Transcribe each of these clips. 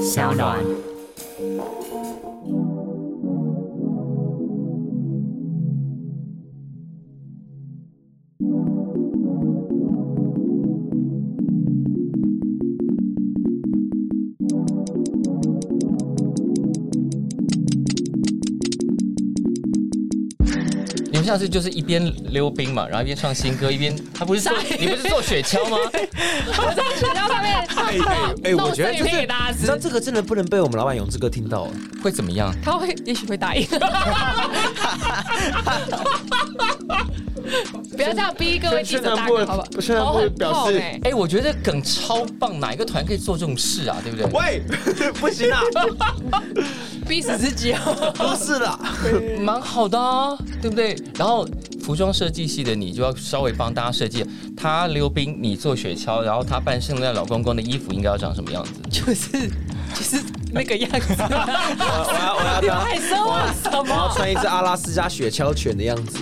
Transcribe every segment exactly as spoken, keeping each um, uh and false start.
小暖。 你们下次就是一边溜冰嘛，然后一边唱新歌，一边他不是做你不是做雪橇吗？ 我在雪橇上面哎哎，我觉得就是给大家吃， 但这个真的不能被我们老板永志哥听到， 会怎么样？ 他会也许会答应。不要这样逼各位记者大哥，好不好？ 宣传部表示， 哎、 欸，我觉得梗超棒，哪一个团可以做这种事啊？对不对？ 喂，不行啊， 逼死自己哦！ 不是啦， 蛮好的啊，对不对？然后服装设计系的你就要稍微帮大家设计，他溜冰，你做雪橇，然后他扮圣诞老公公的衣服应该要长什么样子？ 就是就是那个样子。 我要我要你害羞啊什么？ 我要穿一只阿拉斯加雪橇犬的样子。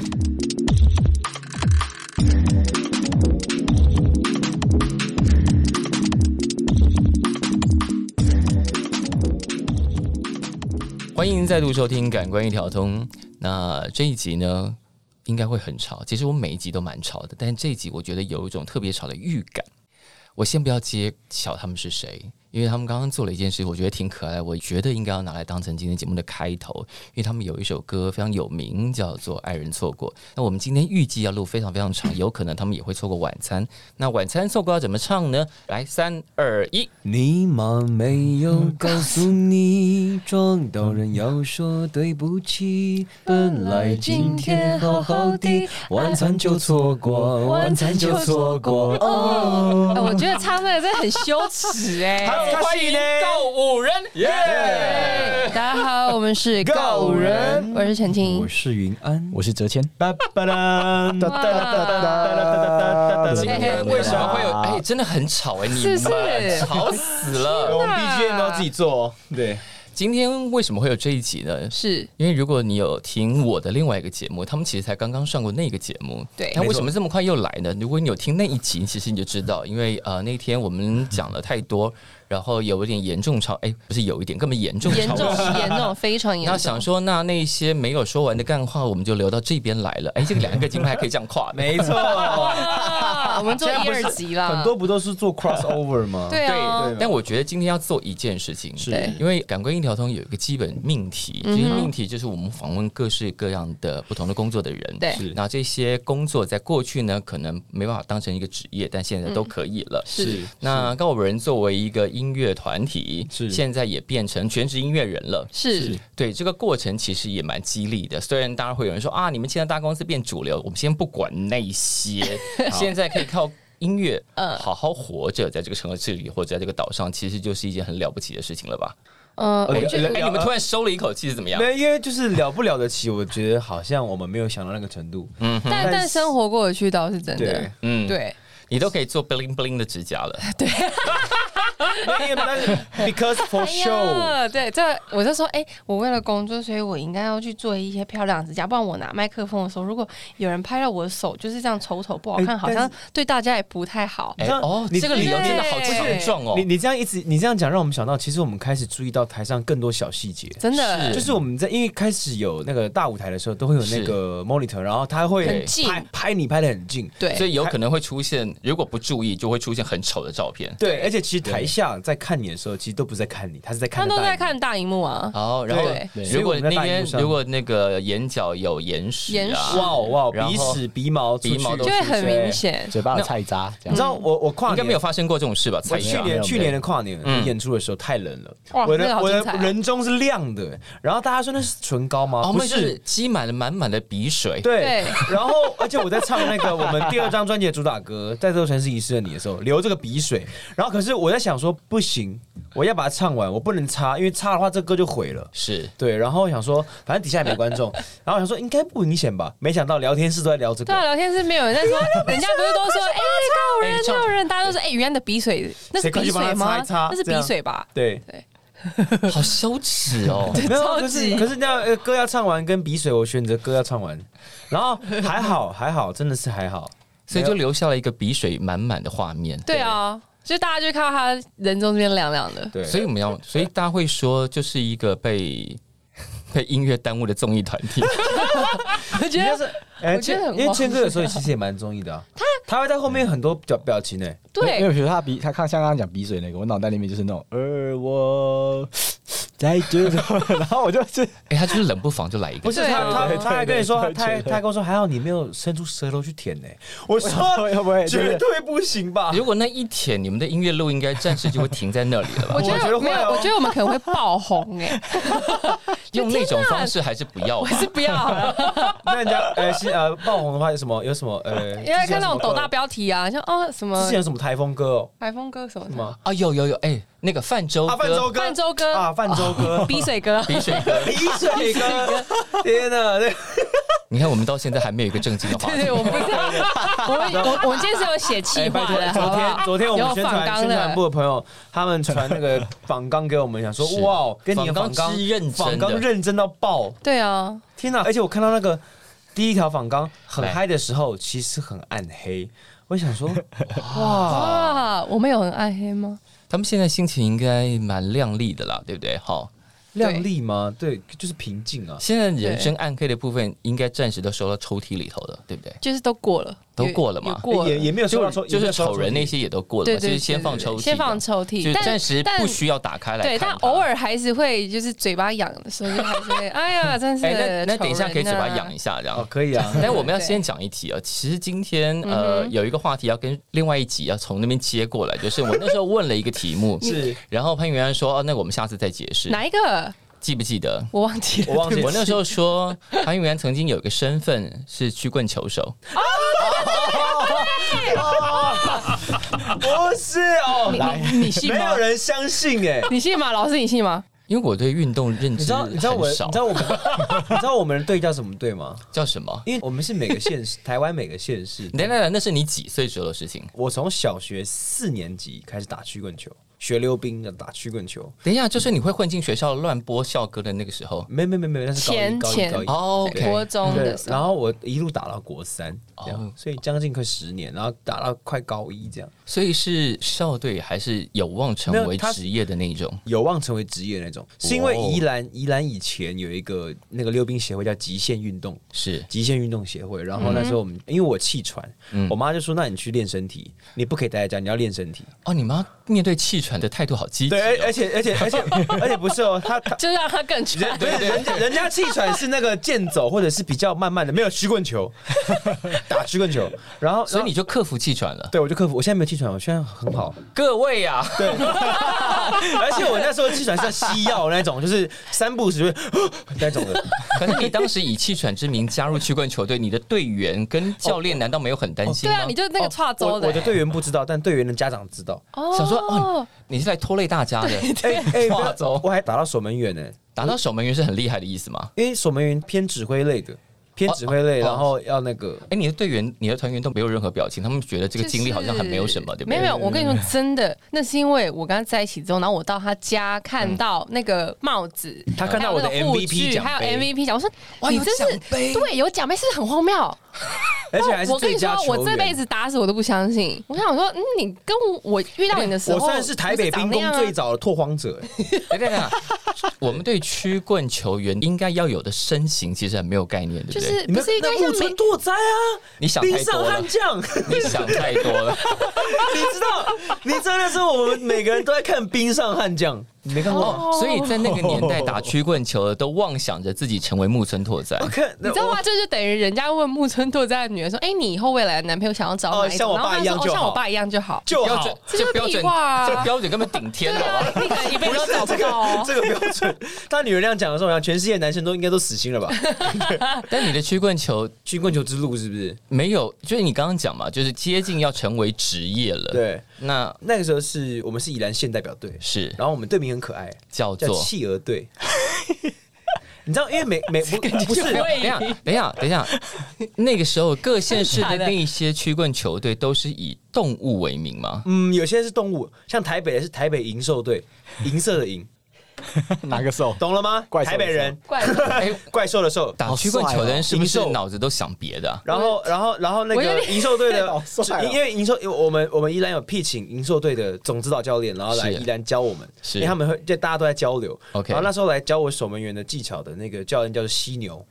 欢迎再度收听《感官一条通》。那这一集呢，应该会很吵。其实我每一集都蛮吵的，但是这一集我觉得有一种特别吵的预感。我先不要揭晓他们是谁，因为他们刚刚做了一件事，我觉得挺可爱的，我觉得应该要拿来当成今天节目的开头，因为他们有一首歌非常有名，叫做《爱人错过》。那我们今天预计要录非常非常长，有可能他们也会错过晚餐。那晚餐错过要怎么唱呢？来，三二一。 你妈没有告诉你，撞到人要说对不起。本来今天好好的，晚餐就错过，晚餐就错过。哦， 我觉得唱这个真的很羞耻哎、欸！ 欢迎告五人，耶、yeah! 大家好，我们是告五人，我是陈婷， 我是云安， 我是哲谦。 哒哒哒哒哒哒。 今天为什么会有？哎，真的很吵哎，你们吵死了！ 我们 B G M 都要自己做，对。 今天为什么会有这一集呢？ 是因为如果你有听我的另外一个节目，他们其实才刚刚上过那个节目。 对， 那为什么这么快又来呢？如果你有听那一集，其实你就知道，因为呃那天我们讲了太多。然后有一点严重吵，哎，不是有一点，根本严重吵， 严重严重，非常严重。 那想说，那那些没有说完的干话，我们就留到这边来了。哎，这个两个节目还可以这样跨， 没错。 我们做一二集啦， 很多不都是做 crossover 吗？ 对啊。 对，但我觉得今天要做一件事情， 是因为感官一条通有一个基本命题，这些命题就是我们访问各式各样的不同的工作的人。 对， 那这些工作在过去呢，可能没办法当成一个职业，但现在都可以了。 是。 那告五人作为一个音乐团体。 是现在也变成全职音乐人了， 是对这个过程其实也蛮激励的。虽然当然会有人说啊，你们现在大公司变主流，我们先不管那些，现在可以靠音乐好好活着，在这个城市里或者在这个岛上，其实就是一件很了不起的事情了吧？ 嗯， 哎、欸，你们突然收了一口气是怎么样？ 没，因为就是了不了得起，我觉得好像我们没有想到那个程度。 嗯，但但生活过得去倒是真的。 对， 嗯， 对， 你都可以做 bling bling 的指甲了。 对。 Because for show， 对，这我就说，哎、欸，我为了工作，所以我应该要去做一些漂亮的指甲，不然我拿麦克风的时候，如果有人拍到我的手就是这样丑丑不好看，欸、好像对大家也不太好。 哎、欸、哦，这个理由真的好强壮哦！ 你你这样一直你这样讲，让我们想到，其实我们开始注意到台上更多小细节， 真的是就是我们在因为开始有那个大舞台的时候，都会有那个 monitor， 然后他会拍拍你拍得很近， 对， 所以有可能会出现，如果不注意，就会出现很丑的照片。 对，而且其实台下在看你的时候，其实都不是在看你，他是在看， 他都在看大荧幕啊。 哦，然后如果那边如果那个眼角有眼屎啊， 哇哇，鼻屎、鼻毛、 鼻毛都就会很明显， 嘴巴的菜渣。 你知道我我跨年应该没有发生过这种事吧？ 我去年去年的跨年演出的时候太冷了， 我的我的人中是亮的，然后大家说那是唇膏吗？ 不是，积满了满满的鼻水。 对，然后而且我在唱那个我们第二张专辑的主打歌《在这座城市遗失了你》的时候，流这个鼻水，然后可是我在想说不行，我要把它唱完，我不能擦，因为擦的话这歌就毁了。 是对，然后我想说反正底下也没观众，然后我想说应该不明显吧，没想到聊天室都在聊这个。 对啊，聊天室没有人在说，人家不是都说哎，告人告人，大家都说哎，原来的鼻水那是鼻水吗？那是鼻水吧？ 对对。 好羞耻哦！ 没有，可是可是那样歌要唱完跟鼻水，我选择歌要唱完，然后还好还好，真的是还好， 所以就留下了一个鼻水满满的画面。 对啊， 就大家就看到他人中这边亮亮的。 对，所以我们要，所以大家会说，就是一个被被音乐耽误的综艺团体。 我觉得， 哎、 我觉得很因为谦哥有时候其实也蛮综艺的、啊，他他会在后面很多表表情呢、欸。 对， 因为比如他鼻，他看像刚刚讲鼻水那个，我脑袋里面就是那种，而我在这，然后我就是， 哎、欸，他就是冷不防就来一个， 不是他他他还跟你说，他还他还跟我说，还好你没有伸出舌头去舔呢、欸。我说会不会绝对不行吧？ 如果那一舔，你们的音乐路应该暂时就会停在那里了吧？ 我觉得没有，我觉得我们可能会爆红哎、欸， 用那种方式还是不要吧？ 还是不要好了。 那人家呃是呃爆红的话有什么有什么呃？ 因为看那种抖大标题啊，像哦什么之前有什么台风歌哦， 台风歌什么的啊有有有哎、欸，那个泛舟歌， 泛舟歌， 泛舟歌啊泛舟歌， 鼻水歌， 鼻水歌， 鼻水歌，天哪！ 你看我们到现在还没有一个正经的话题。 对对，我们不是，我们我我们今天是有写企划的， 昨天昨天我们宣传宣传部的朋友，他们传那个访纲给我们，想说哇，跟你的访纲访纲认真到爆。 对啊， 天哪！而且我看到那个第一条访纲很嗨的时候，其实很暗黑。我想说，哇哇，我们有很暗黑吗？ 他们现在心情应该蛮亮丽的啦，对不对？好。 亮丽吗？对，就是平静啊。 现在人生暗黑的部分，应该暂时都收到抽屉里头了，对不对？ 就是都过了， 都过了嘛， 过了也也没有收到抽， 就是丑人那些也都过了嘛，就是先放抽屉， 先放抽屉， 就暂时不需要打开来看。 对，但偶尔还是会，就是嘴巴痒的时候，就还是会，哎呀，真是。 那那等一下可以嘴巴痒一下，这样可以啊。 但我们要先讲一题啊，其实今天呃有一个话题要跟另外一集要从那边接过来，就是我那时候问了一个题目， 是， 然后潘元安说，哦，那我们下次再解释。 哪一个？ 记不记得？ 我忘记了， 我忘记了。 我那时候说，潘玉元曾经有一个身份是曲棍球手。 哦， 不是哦， 你你信吗？ 没有人相信哎， 你信吗？老师，你信吗？ 因为我对运动认知很少。 你知道我，你知道我们，你知道我们的队叫什么队吗？ 叫什么？ 因为我们是每个县市，台湾每个县市。 等等，那是你几岁时候的事情？ 我从小学四年级开始打曲棍球。学溜冰的打曲棍球， 等一下，就是你会混进学校乱播校歌的那个时候？ 没没没没，那是高一高一高一哦， 国中的时候。 然后我一路打到国三，这样，所以将近快十年，然后打到快高一这样。 所以是校队还是有望成为职业的那种？ 有望成为职业的那种，是因为宜兰宜兰以前有一个那个溜冰协会叫极限运动， 是极限运动协会。然后那时候我们因为我气喘，我妈就说：“那你去练身体，你不可以待在家，你要练身体。” 哦，你妈面对气喘的态度好积极。 对，而且而且而且而且不是哦，他就让他更喘。 对对，人家人家气喘是那个健走或者是比较慢慢的，没有曲棍球，打曲棍球，然后所以你就克服气喘了。 对，我就克服，我现在没有气喘，我现在很好。 各位呀， 对，而且我那时候气喘是西药那种，就是三步时会那种的。 可是你当时以气喘之名加入曲棍球队，你的队员跟教练难道没有很担心吗？ 对啊，你就那个跨州的。 我的队员不知道，但队员的家长知道。 想说哦，你是来拖累大家的。 哎哎，跨州，我还打到守门员呢。 打到守门员是很厉害的意思吗？ 因为守门员偏指挥类的。偏指挥类，然后要那个， 哎，你的队员、你的团员都没有任何表情，他们觉得这个经历好像很没有什么，对不对？ 没有没有，我跟你说真的，那是因为我跟他在一起之后，然后我到他家看到那个帽子， 他看到我的 M V P 奖杯， 还有 M V P 奖，我说哇，你这是对有奖杯，是不是很荒谬？ 而且还是最佳球员。 我跟你说，我这辈子打死我都不相信。我想说，嗯，你跟我遇到你的时候， 我算是台北兵工最早的拓荒者。 对对对，我们对曲棍球员应该要有的身形其实很没有概念，对不对？ 就是不是应该像木村拓哉啊？ 你想太多了， 冰上悍将， 你想太多了。 你知道，你知道那时候我们每个人都在看冰上悍将。你没看过、 哦，所以在那个年代打曲棍球的都妄想着自己成为木村拓哉。 你知道吗？这就等于人家问木村拓哉的女儿说：“哎、欸，你以后未来的男朋友想要找哪一种？” 像我爸一样就好， 像我爸一样就好， 就好。这标准，这标准根本顶天了吧？ 你可能一辈子都找不到哦。 这个标准，他女儿那样讲的时候，全世界男生都应该都死心了吧？ 但你的曲棍球， 曲棍球之路是不是没有？就是你刚刚讲嘛，就是接近要成为职业了。 对， 那那个时候是我们是宜兰县代表队， 是， 然后我们队名很可爱， 叫叫企鹅队。你知道，因为每每不不是， 等一下，等一下，等一下，那个时候各县市的那些曲棍球队都是以动物为名吗？ 嗯，有些是动物，像台北的是台北银兽队，银色的银。 哪个兽？ 懂了吗？ 怪兽的台北人， 怪兽哎， 怪兽的兽。 打曲棍球的人是不是好帅哦脑子都想别的啊？ 然后，然后，然后那个我有点银兽队的好帅哦， 因为银兽，因为我们我们宜兰有聘请银兽队的总指导教练，然后来是宜兰教我们， 是因为他们会就大家都在交流。 OK 然后那时候来教我守门员的技巧的那个教练叫做犀牛，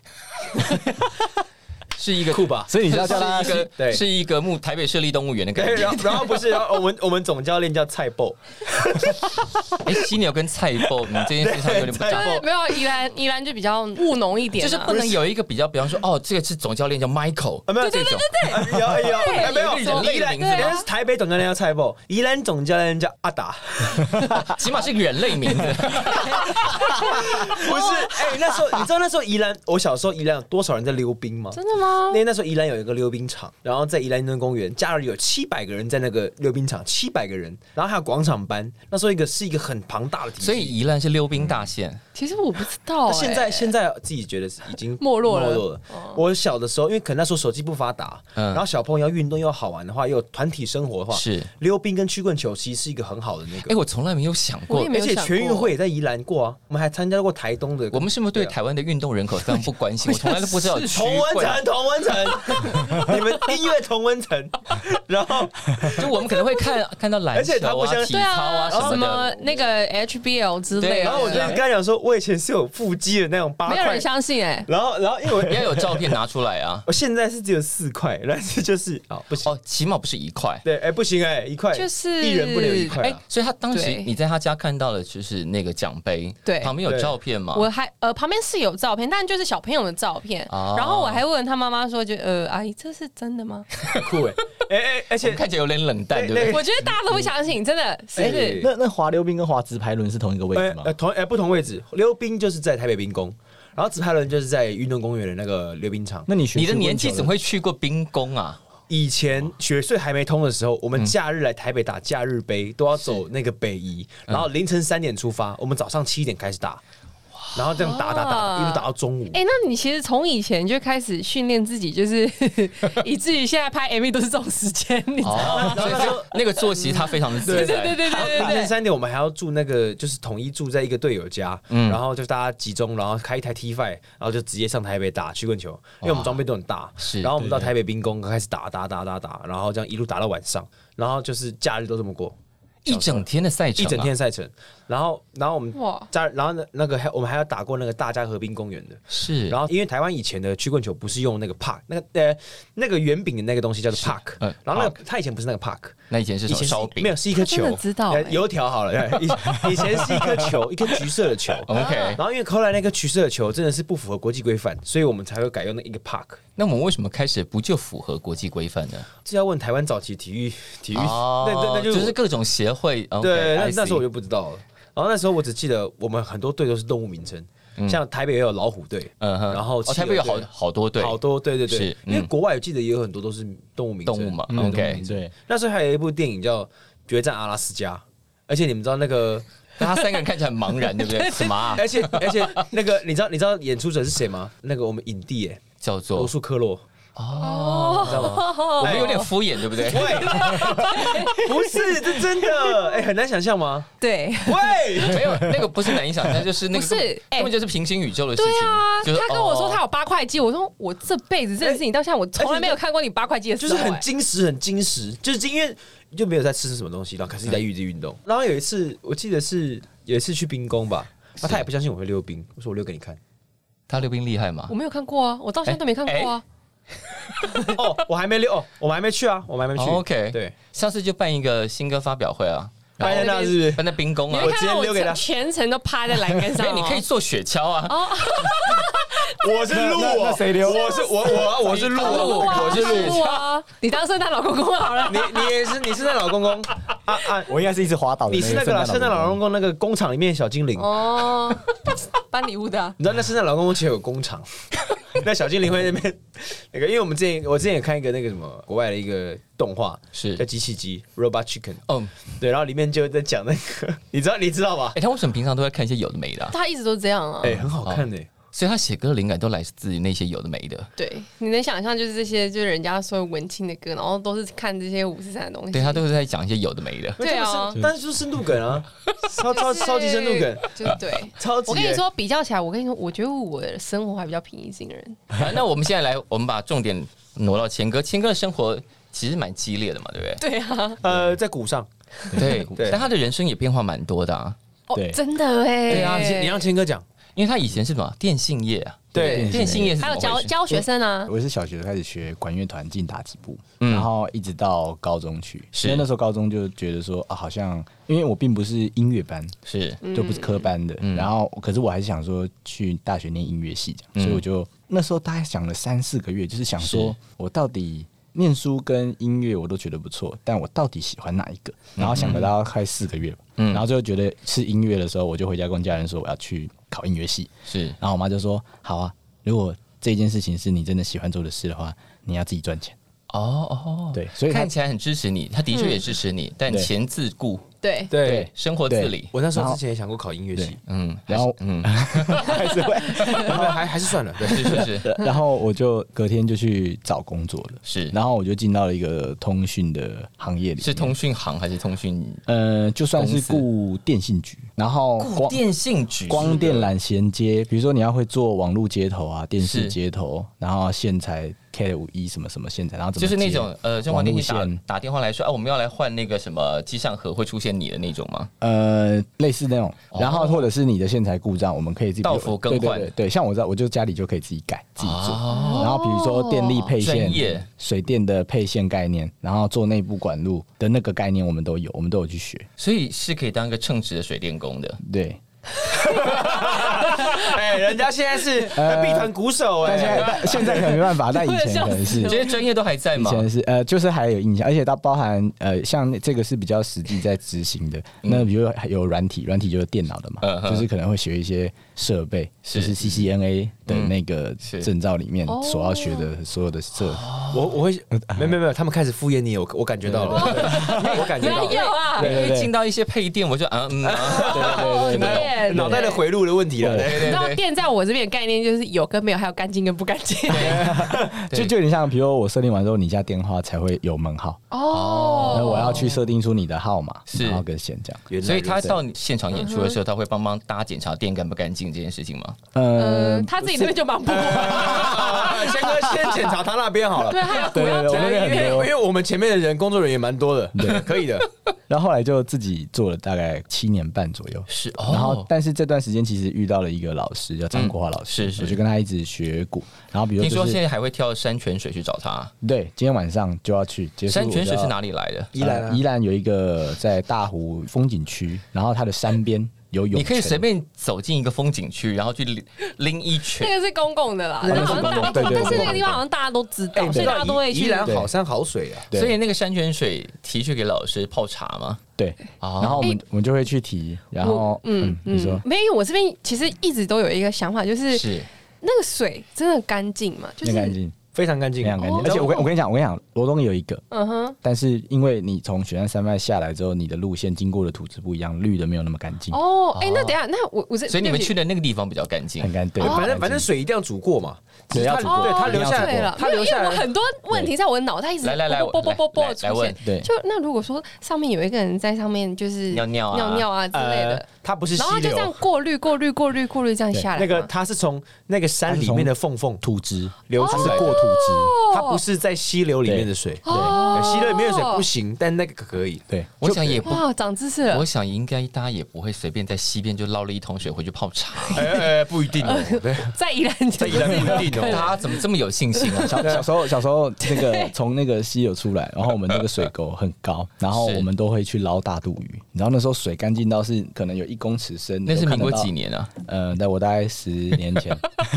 是一个酷吧？ 所以你是要叫他是一个对是一个木台北市立动物园的感对， 觉然。后然后不是，然后我们我们总教练叫蔡豹， 哎，犀牛跟菜爆，你这件事上有点不对讲。 就是没有宜兰，宜兰就比较务农一点啊， 就是不能有一个比较，比方说，哦，这个是总教练叫 Michael， 啊没有这种啊有有哎没有， 有一个人类宜兰的名字吗人家是台北总教练叫蔡豹，宜兰总教练叫阿达， 起码是个人类名字。 不是哎那时候你知道那时候宜兰，我小时候宜兰有多少人在溜冰吗？ 真的吗因？为那时候宜兰有一个溜冰场，然后在宜兰运动公园，假日有七百个人在那个溜冰场，七百个人，然后还有广场班。那时候一个是一个很庞大的体系， 所以宜兰是溜冰大县， 其实我不知道欸， 那现在现在自己觉得是已经没落了没落了。我小的时候，因为可能那时候手机不发达， 嗯然后小朋友要运动又好玩的话，又有团体生活的话， 是溜冰跟曲棍球其实是一个很好的那哎， 个。 我从来没有想过我也，没而且有想过全运会也在宜兰过啊，我们还参加过台东的。 我们是不是对啊台湾的运动人口非常不关心？我从来都不知道有曲同温棍， 层，同温层，你们音乐同温层，然后就我们可能会看看到篮而且他球啊、 不像体操啊什什么么的。 那个 H B L 之类对的， 然后我就跟他讲说，我以前是有腹肌的那种八块没有人，相信哎， 然后然后因为我要有照片拿出来啊！ 我现在是只有四块，但是就是啊不行， 哦，起码不是一块。 对，哎不行哎，一块就是一人不能有一块哎啊，， 所以他当时对你在他家看到的就是那个奖杯， 对旁边有对照片吗？ 我还呃旁边是有照片，但就是小朋友的照片。 哦然后我还问他妈妈说，就呃阿姨这是真的吗？ 很酷哎，哎哎，而我且们看起来有点冷淡， 对对不对？ 我觉得大家都会相信，真的是不是？ 那那滑溜冰跟滑直排轮是同一个位置吗？ 呃呃同哎不同位置，溜冰就是在台北冰宫，然后直排轮就是在运动公园的那个溜冰场。 那你学你的曲棍球年纪怎么会去过冰宫啊？ 以前雪隧还没通的时候，我们假日来台北打假日杯，都要走那个北宜，然后凌晨三点出发，我们早上七点开始打，然后这样打打打，一路打到中午。 哎、那你其实从以前就开始训练自己，就是以至于现在拍 M V 都是这种时间，你知道吗？ 哦，所以说那个作息他非常的自对在。 对对对对凌晨对三点，我们还要住那个，就是统一住在一个队友家， 嗯然后就大家集中，然后开一台 T 五，然后就直接上台北打曲棍球，因为我们装备都很大， 是然后我们到台北兵工开始打打打打打，然后这样一路打到晚上，然后就是假日都这么过， 一整天的赛程、 一整天。赛程，然后然后我们哇假，然后呢那个还我们还要打过那个大家河滨公园的， 是， 然后因为台湾以前的曲棍球不是用那个 puck， 那个呃那个圆饼的那个东西叫做 puck， 嗯然后那个它以前不是那个 puck。 那以前是以前是什么烧饼？ 没有，是一颗球， 他真的知道呃欸油条好了，对以以前是一颗球，一颗橘色的球。 OK 然后因为后来那个橘色的球真的是不符合国际规范，所以我们才会改用那一个 puck。 那我们为什么开始不就符合国际规范呢？ 这要问台湾早期体育体育， 哦那那那就就是各种协会。 对，那 OK，I see 那时候我就不知道了。然后那时候我只记得我们很多队都是动物名称，像台北也有老虎队， 嗯哼， 然后哦，台北有好企鹅队好多队， 好多，对对对是， 因为嗯国外我记得也有很多都是动物名称动物嘛对动物 OK 名称对， 那时候还有一部电影叫《决战阿拉斯加》，而且你们知道那个。 但他三个人看起来很茫然，对不对？什么啊？ 而且而且那个你知道你知道演出者是谁吗？那个我们影帝哎， 叫做罗素克洛， 哦， 你知道吗？ 我们有点敷衍，对不对？ 喂，不是，这真的哎，很难想象吗？ 对喂， 没有那个不是难以想象，就是那个不是哎根本就是平行宇宙的事对情。 啊！ 就是他跟我说哦他有八块肌，我说我这辈子认识你到现在，我从来没有看过你八块肌的时候， 就是很哎精实，很精实，就是因为就没有在吃什么东西，然后可是在一直运动。然后有一次，我记得是有一次去冰宫吧，那他也不相信我会溜冰，我说我溜给你看。 他溜冰厉害吗我？没有看过啊，我到现在都没看过啊。 哦，我还没溜，哦，我们还没去啊，我们还没去。 哦 OK 对， 下次就办一个新歌发表会啊， 拜在那是不是？ 办在冰宫啊你会。看到我直接溜给他我全程都趴在栏杆上哎， 哦， 你可以做雪橇啊！ 我是鹿那那哦， 谁溜我是我我我是鹿哦，我是鹿。 鹿啊！你当圣诞老公公好了。 你你也是你是那老公公啊啊！ 我应该是一直滑倒的。 你是那个啦，圣诞老公公， 公那个工厂里面的小精灵。 哦，搬礼物的啊。 你知道那圣诞老公公其实有工厂，那小精灵会在那边那个，因为我们之前我之前也看一个那个什么国外的一个动画， 是叫机器鸡 Robot Chicken， 哦， 对，然后里面就在讲那个，你知道你知道吧？ 哎，他为什么平常都在看一些有的没的啊？ 他一直都这样啊。 哎，很好看的， 所以他写歌的灵感都来自于那些有的没的。 对，你能想象就是这些，就是人家说文青的歌，然后都是看这些五四三的东西。 对他都是在讲一些有的没的。 对啊， 但是就是深度梗啊，超超超级深度梗， 就对， 超级。 我跟你说，比较起来，我跟你说，我觉得我的生活还比较平易近人。 啊、那我们现在来，我们把重点挪到谦哥，谦哥的生活其实蛮激烈的嘛，对不对？ 对啊， 呃，在鼓上， 对对但他的人生也变化蛮多的啊。 哦对， 真的哎， 对啊你让谦哥讲， 因为他以前是什么电信业啊， 对电信业是还有怎么回事教教学生啊， 我是小学开始学管乐团进打击部， 嗯然后一直到高中去。 是因为那时候高中就觉得说啊，好像因为我并不是音乐班， 是就不是科班的， 嗯然后可是我还是想说去大学念音乐系这样， 嗯所以我就那时候大概想了三四个月，就是想说是我到底念书跟音乐我都觉得不错，但我到底喜欢哪一个？然后想了大概快四个月吧， 嗯然后最后觉得是音乐的时候，我就回家跟家人说我要去考音乐系， 是然后我妈就说好啊，如果这件事情是你真的喜欢做的事的话，你要自己赚钱。 哦哦， 对，所以他看起来很支持你，他的确也支持你，但对钱自顾， 对， 对， 生活自理。 我那时候之前也想过考音乐系， 嗯， 然后嗯， 还是会， 还还是算了，对， 是是是然后我就隔天就去找工作了， 是， 然后我就进到了一个通讯的行业里面， 是通讯行还是通讯？ 呃，就算是公司雇电信局，然后光电信局光电缆衔接，比如说你要会做网络接头啊、电视是接头，然后线材 Cat 五一什么什么线材，然后怎么就是那接种呃，中华网路电信打线， 打电话来说啊，我们要来换那个什么机上盒，会出现你的那种吗？ 呃，类似那种， 哦然后或者是你的线材故障，我们可以自己到府更换对对对对，像我知道，我就家里就可以自己改自己做。 哦然后比如说电力配线专业、 水电的配线概念，然后做内部管路的那个概念，我们都有，我们都有去学。 所以是可以当一个称职的水电工的。 对， 哎，人家现在是呃碧团鼓手， 但现在哎， 但现在可能没办法，但以前可能是这些专业都还在以吗？ 前是呃，就是还有印象，而且它包含呃，像这个是比较实际在执行的。 嗯那比如有软体，软体就是电脑的嘛， 嗯哼就是可能会学一些设备， 是就是 C C N A 的那个是证照里面哦所要学的所有的设。 我我会没有没有没有，他们开始敷衍你，我我感觉到了，我感觉到没有了， 啊， 对对对因为进到一些配电，我就啊嗯啊， 对对对对电脑袋的回路的问题了。 对你知道对对对， 电在我这边的概念就是有跟没有，还有干净跟不干净。 就就有点像，比如我设定完之后，你家电话才会有门号， 哦然后我要去设定出你的号码， 是然后跟线这样。 原来所以他如此到你现场演出的时候，他会帮忙大家检查电干不干净这件事情吗？ 呃嗯，，他自己那边就忙不过来。 啊先哥先检查他那边好了。 对，还有对对对，我那边因为因很多。 为我们前面的人工作人员也蛮多的，对，可以的。 然后后来就自己做了大概七年半左右。 是然后哦，， 但是这段时间其实遇到了一个老师，叫张国华老师， 嗯是是我就跟他一直学鼓。然后比如听说就是现在还会跳山泉水去找他。 对，今天晚上就要去。结束山泉水是我就要哪里来的？ 宜兰啊呃宜兰有一个在大湖风景区，然后它的山边有泳泉， 你可以随便走进一个风景区，然后去拎拎一圈那。个是公共的啦， 那个是好像大公共对对对但是那个地方好像大家都知道， 哎， 所以大家都会宜去。 兰好山好水啊。 对所以那个山泉水提去给老师泡茶吗？ 对， 哦然后我们我们就会去提，然后嗯，你说没有，因为我这边其实一直都有一个想法，就是是那个水真的干净嘛？就是那干净， 非常干净， 非常干净哦。 而且我跟我跟你讲，我跟你讲，罗东有一个， 嗯哼， 但是因为你从雪山山脉下来之后，你的路线经过的土质不一样，绿的没有那么干净， 哦，哎，那等一下，那我我这所以你们去的的那个地方比较干净很。干对。 反正很干净反正水一定要煮过嘛。 对要煮过对他留下对了， 他留下来因为我很多问题在我的脑袋一直来来来啵啵啵啵来啵出来问现。 对就那如果说上面有一个人在上面就是尿尿啊尿尿啊之类呃的，， 它不是溪然后他就这样流， 过滤过滤过滤过滤这样下来吗， 那个它是从那个山里面的缝缝土质流出来的， 它是过土质， 它不是在溪流里面的水。 哦对，溪流里面的水不行，但那个可以。 对， 我想也不， 哇，长知识了我。想应该大家也不会随便在溪边就捞了一桶水回去泡茶。 哎哎，不一定哦，对， 在宜兰， 在宜兰不一定哦。 大家怎么这么有信心啊？ 小小时候小时候那个从那个溪流出来，然后我们那个水沟很高，然后是我们都会去捞大肚鱼。然后那时候水干净到是可能有一公尺深， 那是民国都看得到几？年啊？ 呃，在我大概十年前，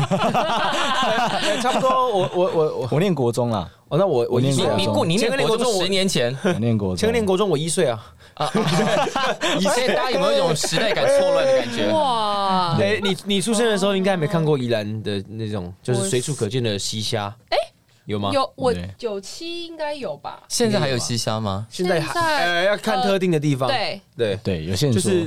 差不多，我我我我， 我念国中啦， 哦，那我我一你岁啊， 你过你前念国中个年国中我十年前， 我念国中， 前个年国中我一岁啊。 以前大家有没有一种时代感错乱的感觉？ 哇， 哎，你你出生的时候应该没看过宜兰的那种，就是随处可见的溪虾。哎，有吗？ 有我对九七应该有吧？ 现在还有西虾吗？ 现在现在还呃要看特定的地方。 对， 对， 对，有线索， 就是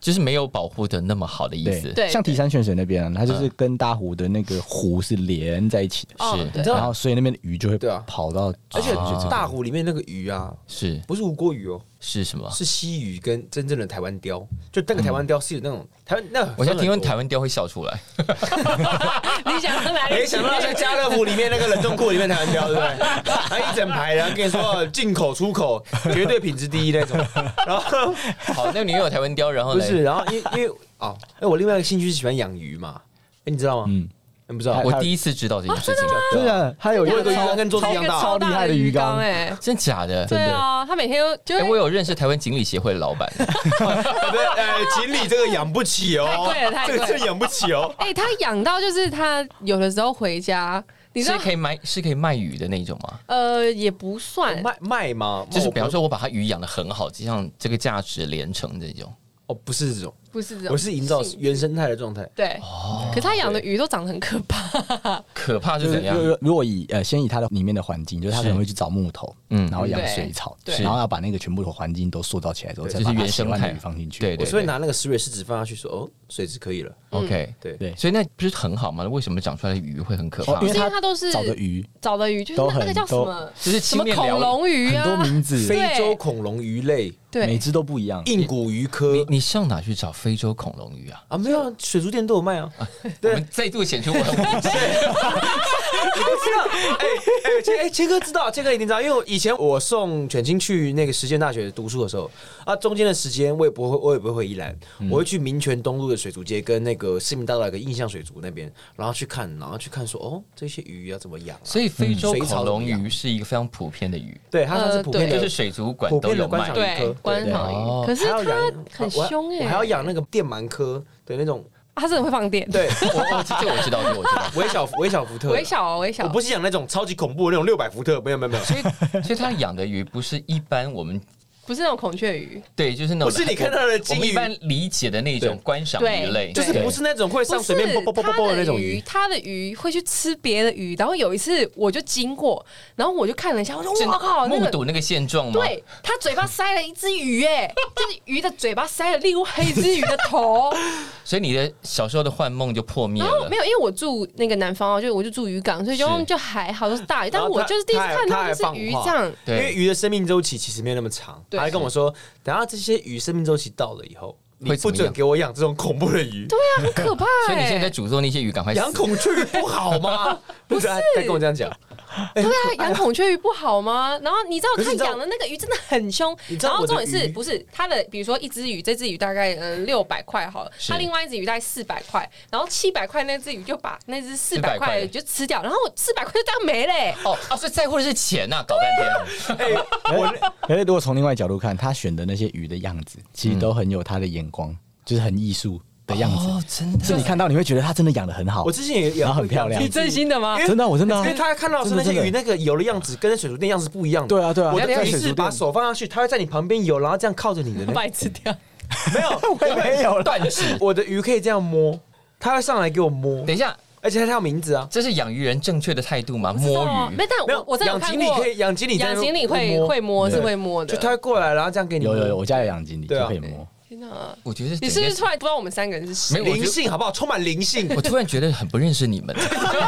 就是没有保护的那么好的意思。 对， 像提山泉水那边啊，它就是跟大湖的那个湖是连在一起的， 哦是， 对然后所以那边的鱼就会对啊跑到， 而且啊大湖里面那个鱼啊， 是不是吴郭鱼哦， 是什么？ 是西鱼跟真正的台湾鲷。就那个台湾鲷是有那种台湾那， 我现在听闻台湾鲷会笑出来。 你想到哪里？ 没想到在家乐福里面那个冷冻库里面台湾鲷，对不对？它一整排，然后跟你说进口出口绝对品质第一那种。然后好，那你又有台湾鲷，然后嘞不是，然后因为因为哦，哎，我另外一个兴趣是喜欢养鱼嘛，哎，你知道吗？ 嗯， 你不知道？ 我第一次知道这件事情， 真的，它有一个我有个鱼缸跟桌子一样大， 超厉害的鱼缸哎， 真假的？ 对啊，他每天都就哎， 会我有认识台湾锦鲤协会的老板， 对，哎，锦鲤这个养不起哦， 太贵了太贵了这个真的养不起哦。 哎、他养到就是他有的时候回家，你知道， 是可以卖是可以卖鱼的那种吗？ 呃，也不算， 卖卖吗？ 就是比方说，我把它鱼养得很好，就像这个价值连城这种。 哦，不是这种， 不是这种， 我是营造原生态的状态。 对。可他养的鱼都长得很可怕， 可怕就是是怎样？ 如如果以呃先以它的里面的环境，就是它可能会去找木头， 嗯然后养对水草， 对然后要把那个全部的环境都塑造起来之后，再就是把它原生态喜欢的鱼放进去。 对对我是会拿那个石蕊试纸放下去，说哦，水质可以了。 OK， 对对， 所以那不是很好吗？为什么长出来的鱼会很可怕？ 哦因为是因为它都是找的鱼找的鱼，就是都很那那个叫什么就是什么恐青面獠龙鱼很多啊， 名字， 非洲恐龙鱼类， 每对， 只都不一样。 硬骨鱼科你你上哪去找非洲恐龙鱼啊？ 啊，没有啊，水族店都有卖啊。 我们再度显出我很无知。 你不知道？哎哎，切哎，切哥知道，切哥一定知道，因为我以前我送犬青去那个实践大学读书的时候，啊，中间的时间我也不会，我也不会回宜兰，我会去民权东路的水族街跟那个市民大道有个印象水族那边，然后去看，然后去看说，哦，这些鱼要怎么养啊？ 所以非洲水草恐龙怎么样鱼是一个非常普遍的鱼， 对，它算是普遍的， 就是水族馆普都有卖遍的观赏。 对，观赏哦鱼，可是它还要养很凶哎， 我还要养那个电鳗科的那种， 它真的会放电， 对， 我我这个我知道，这个我知道。 微小微小福特的， 微小哦微小， 我不是养那种超级恐怖的那种六百伏特，没有没有没有， 所以所以他养的鱼不是一般我们不是那种孔雀鱼， 对，就是那种不是你看到的我金鱼们一般理解的那种对观赏鱼类， 就是对不是那种会上不水面是啵啵啵啵啵的那种鱼。 它的鱼会去吃别的鱼，然后有一次我就经过，然后我就看了一下，我说是哇靠，那个目睹那个现状吗？ 对，它嘴巴塞了一只鱼，哎，就是鱼的嘴巴塞了另外一只鱼的头， 所以你的小时候的幻梦就破灭了然后没。有，因为我住那个南方哦，就我就住渔港，所以就是就还好，都是大鱼，但是我就是第一次看到就是鱼这样， 因为对， 鱼的生命周期其实没有那么长。 对他还跟我说，等下这些鱼生命周期到了以后，你不会怎么样准给我养这种恐怖的鱼。 对啊，很可怕所以你现在哎。 诅咒那些鱼赶快死养孔雀鱼不好吗？不是，他他跟我这样讲。 对啊，养孔雀鱼不好吗？然后你知道他可是你知道养的那个鱼真的很凶你，知道然后我的鱼重点是不是他的，比如说一只鱼，这只鱼大概呃六百块好了， 是他另外一只鱼大概四百块，然后七百块那只鱼就把那只四百 400块块的鱼就吃掉，然后我四百块就这样没嘞。 哦啊，所以在乎的是钱呐，搞半天。 哎，我可是如果从另外角度看，他选的那些鱼的样子，其实都很有他的眼光，就是很艺术的样子。 哦，真的是你看到你会觉得他真的养的很好我，之前也养， 然后很漂亮你真心的吗？ 因为真的啊，我真的啊因为他看到的是那些真的鱼那个游的样子，跟水族店样子不一样的。 对啊对啊我的在水族店鱼是把手放上去，它会在你旁边游，然后这样靠着你的。 把你吃掉。 没有， 我也没有了。 断指。 我的鱼可以这样摸，它会上来给我摸， 等一下， 而且它有名字啊。 这是养鱼人正确的态度吗？摸鱼没，但没有我我真的有养看过锦鲤可以，养锦鲤在那边养锦鲤会摸会摸是对会摸的， 就它会过来，然后这样给你摸。 有有有，我家有养锦鲤， 对啊就可以摸。 天哪！ 我觉得你是不是突然不知道我们三个人是谁？ 没有我觉得灵性好不好？充满灵性。 我突然觉得很不认识你们。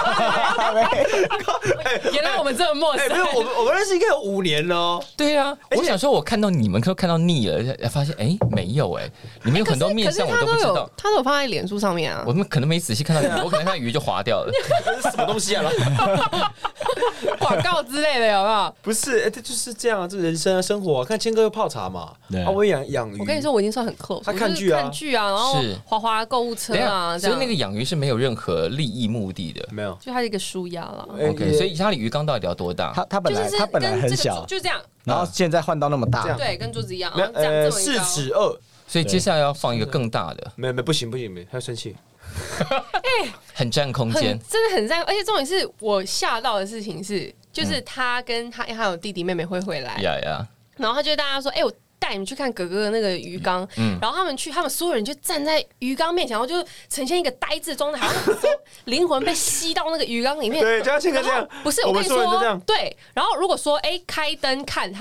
原来我们这么陌哎， 生没。有，我们我们认识应该有五年了哦。 对啊，我想说，我看到你们都看到腻了，发现哎没有哎，你们有很多面相我可是他都有都不知道。 他都有放在脸书上面啊我。们可能没仔细看到你们，我可能看鱼就划掉了。 这是什么东西啊？ 广告之类的有没有？ 不是，哎，这就是这样啊，这人生啊，生活啊。看谦哥泡茶嘛， 对啊，我也养养鱼。 我跟你说，我已经算很 close。 他我就是看剧啊看剧啊，然后是滑滑购物车等一啊， 下， 这样。 所以那个养鱼是没有任何利益目的的。 没有。 就它是一个舒压了。 哎 OK， 也所以家里鱼缸到底要多大？ 他他本就是来他本来跟这个很小， 就这样， 然后现在换到那么大这样， 对，跟桌子一样， 没有， 然后这样呃， 这么高四尺二。 所以接下来要放一个更大的， 没有没有，不行不行，不行，他要生气。 很占空很间。 真的很赞，而且重点是我吓到的事情是，就是他跟他他有弟弟妹妹会回来， 呀呀， 然后他就跟大家说：“哎、我带你们去看哥哥的那个鱼缸。 嗯然后他们去，他们所有人就站在鱼缸面前，然后就呈现一个呆滞状态，好像灵魂被吸到那个鱼缸里面。 对，就像谦哥这样然后，不是， 我们我跟你说所有人都这样，。 对。然后如果说哎、开灯看，还好。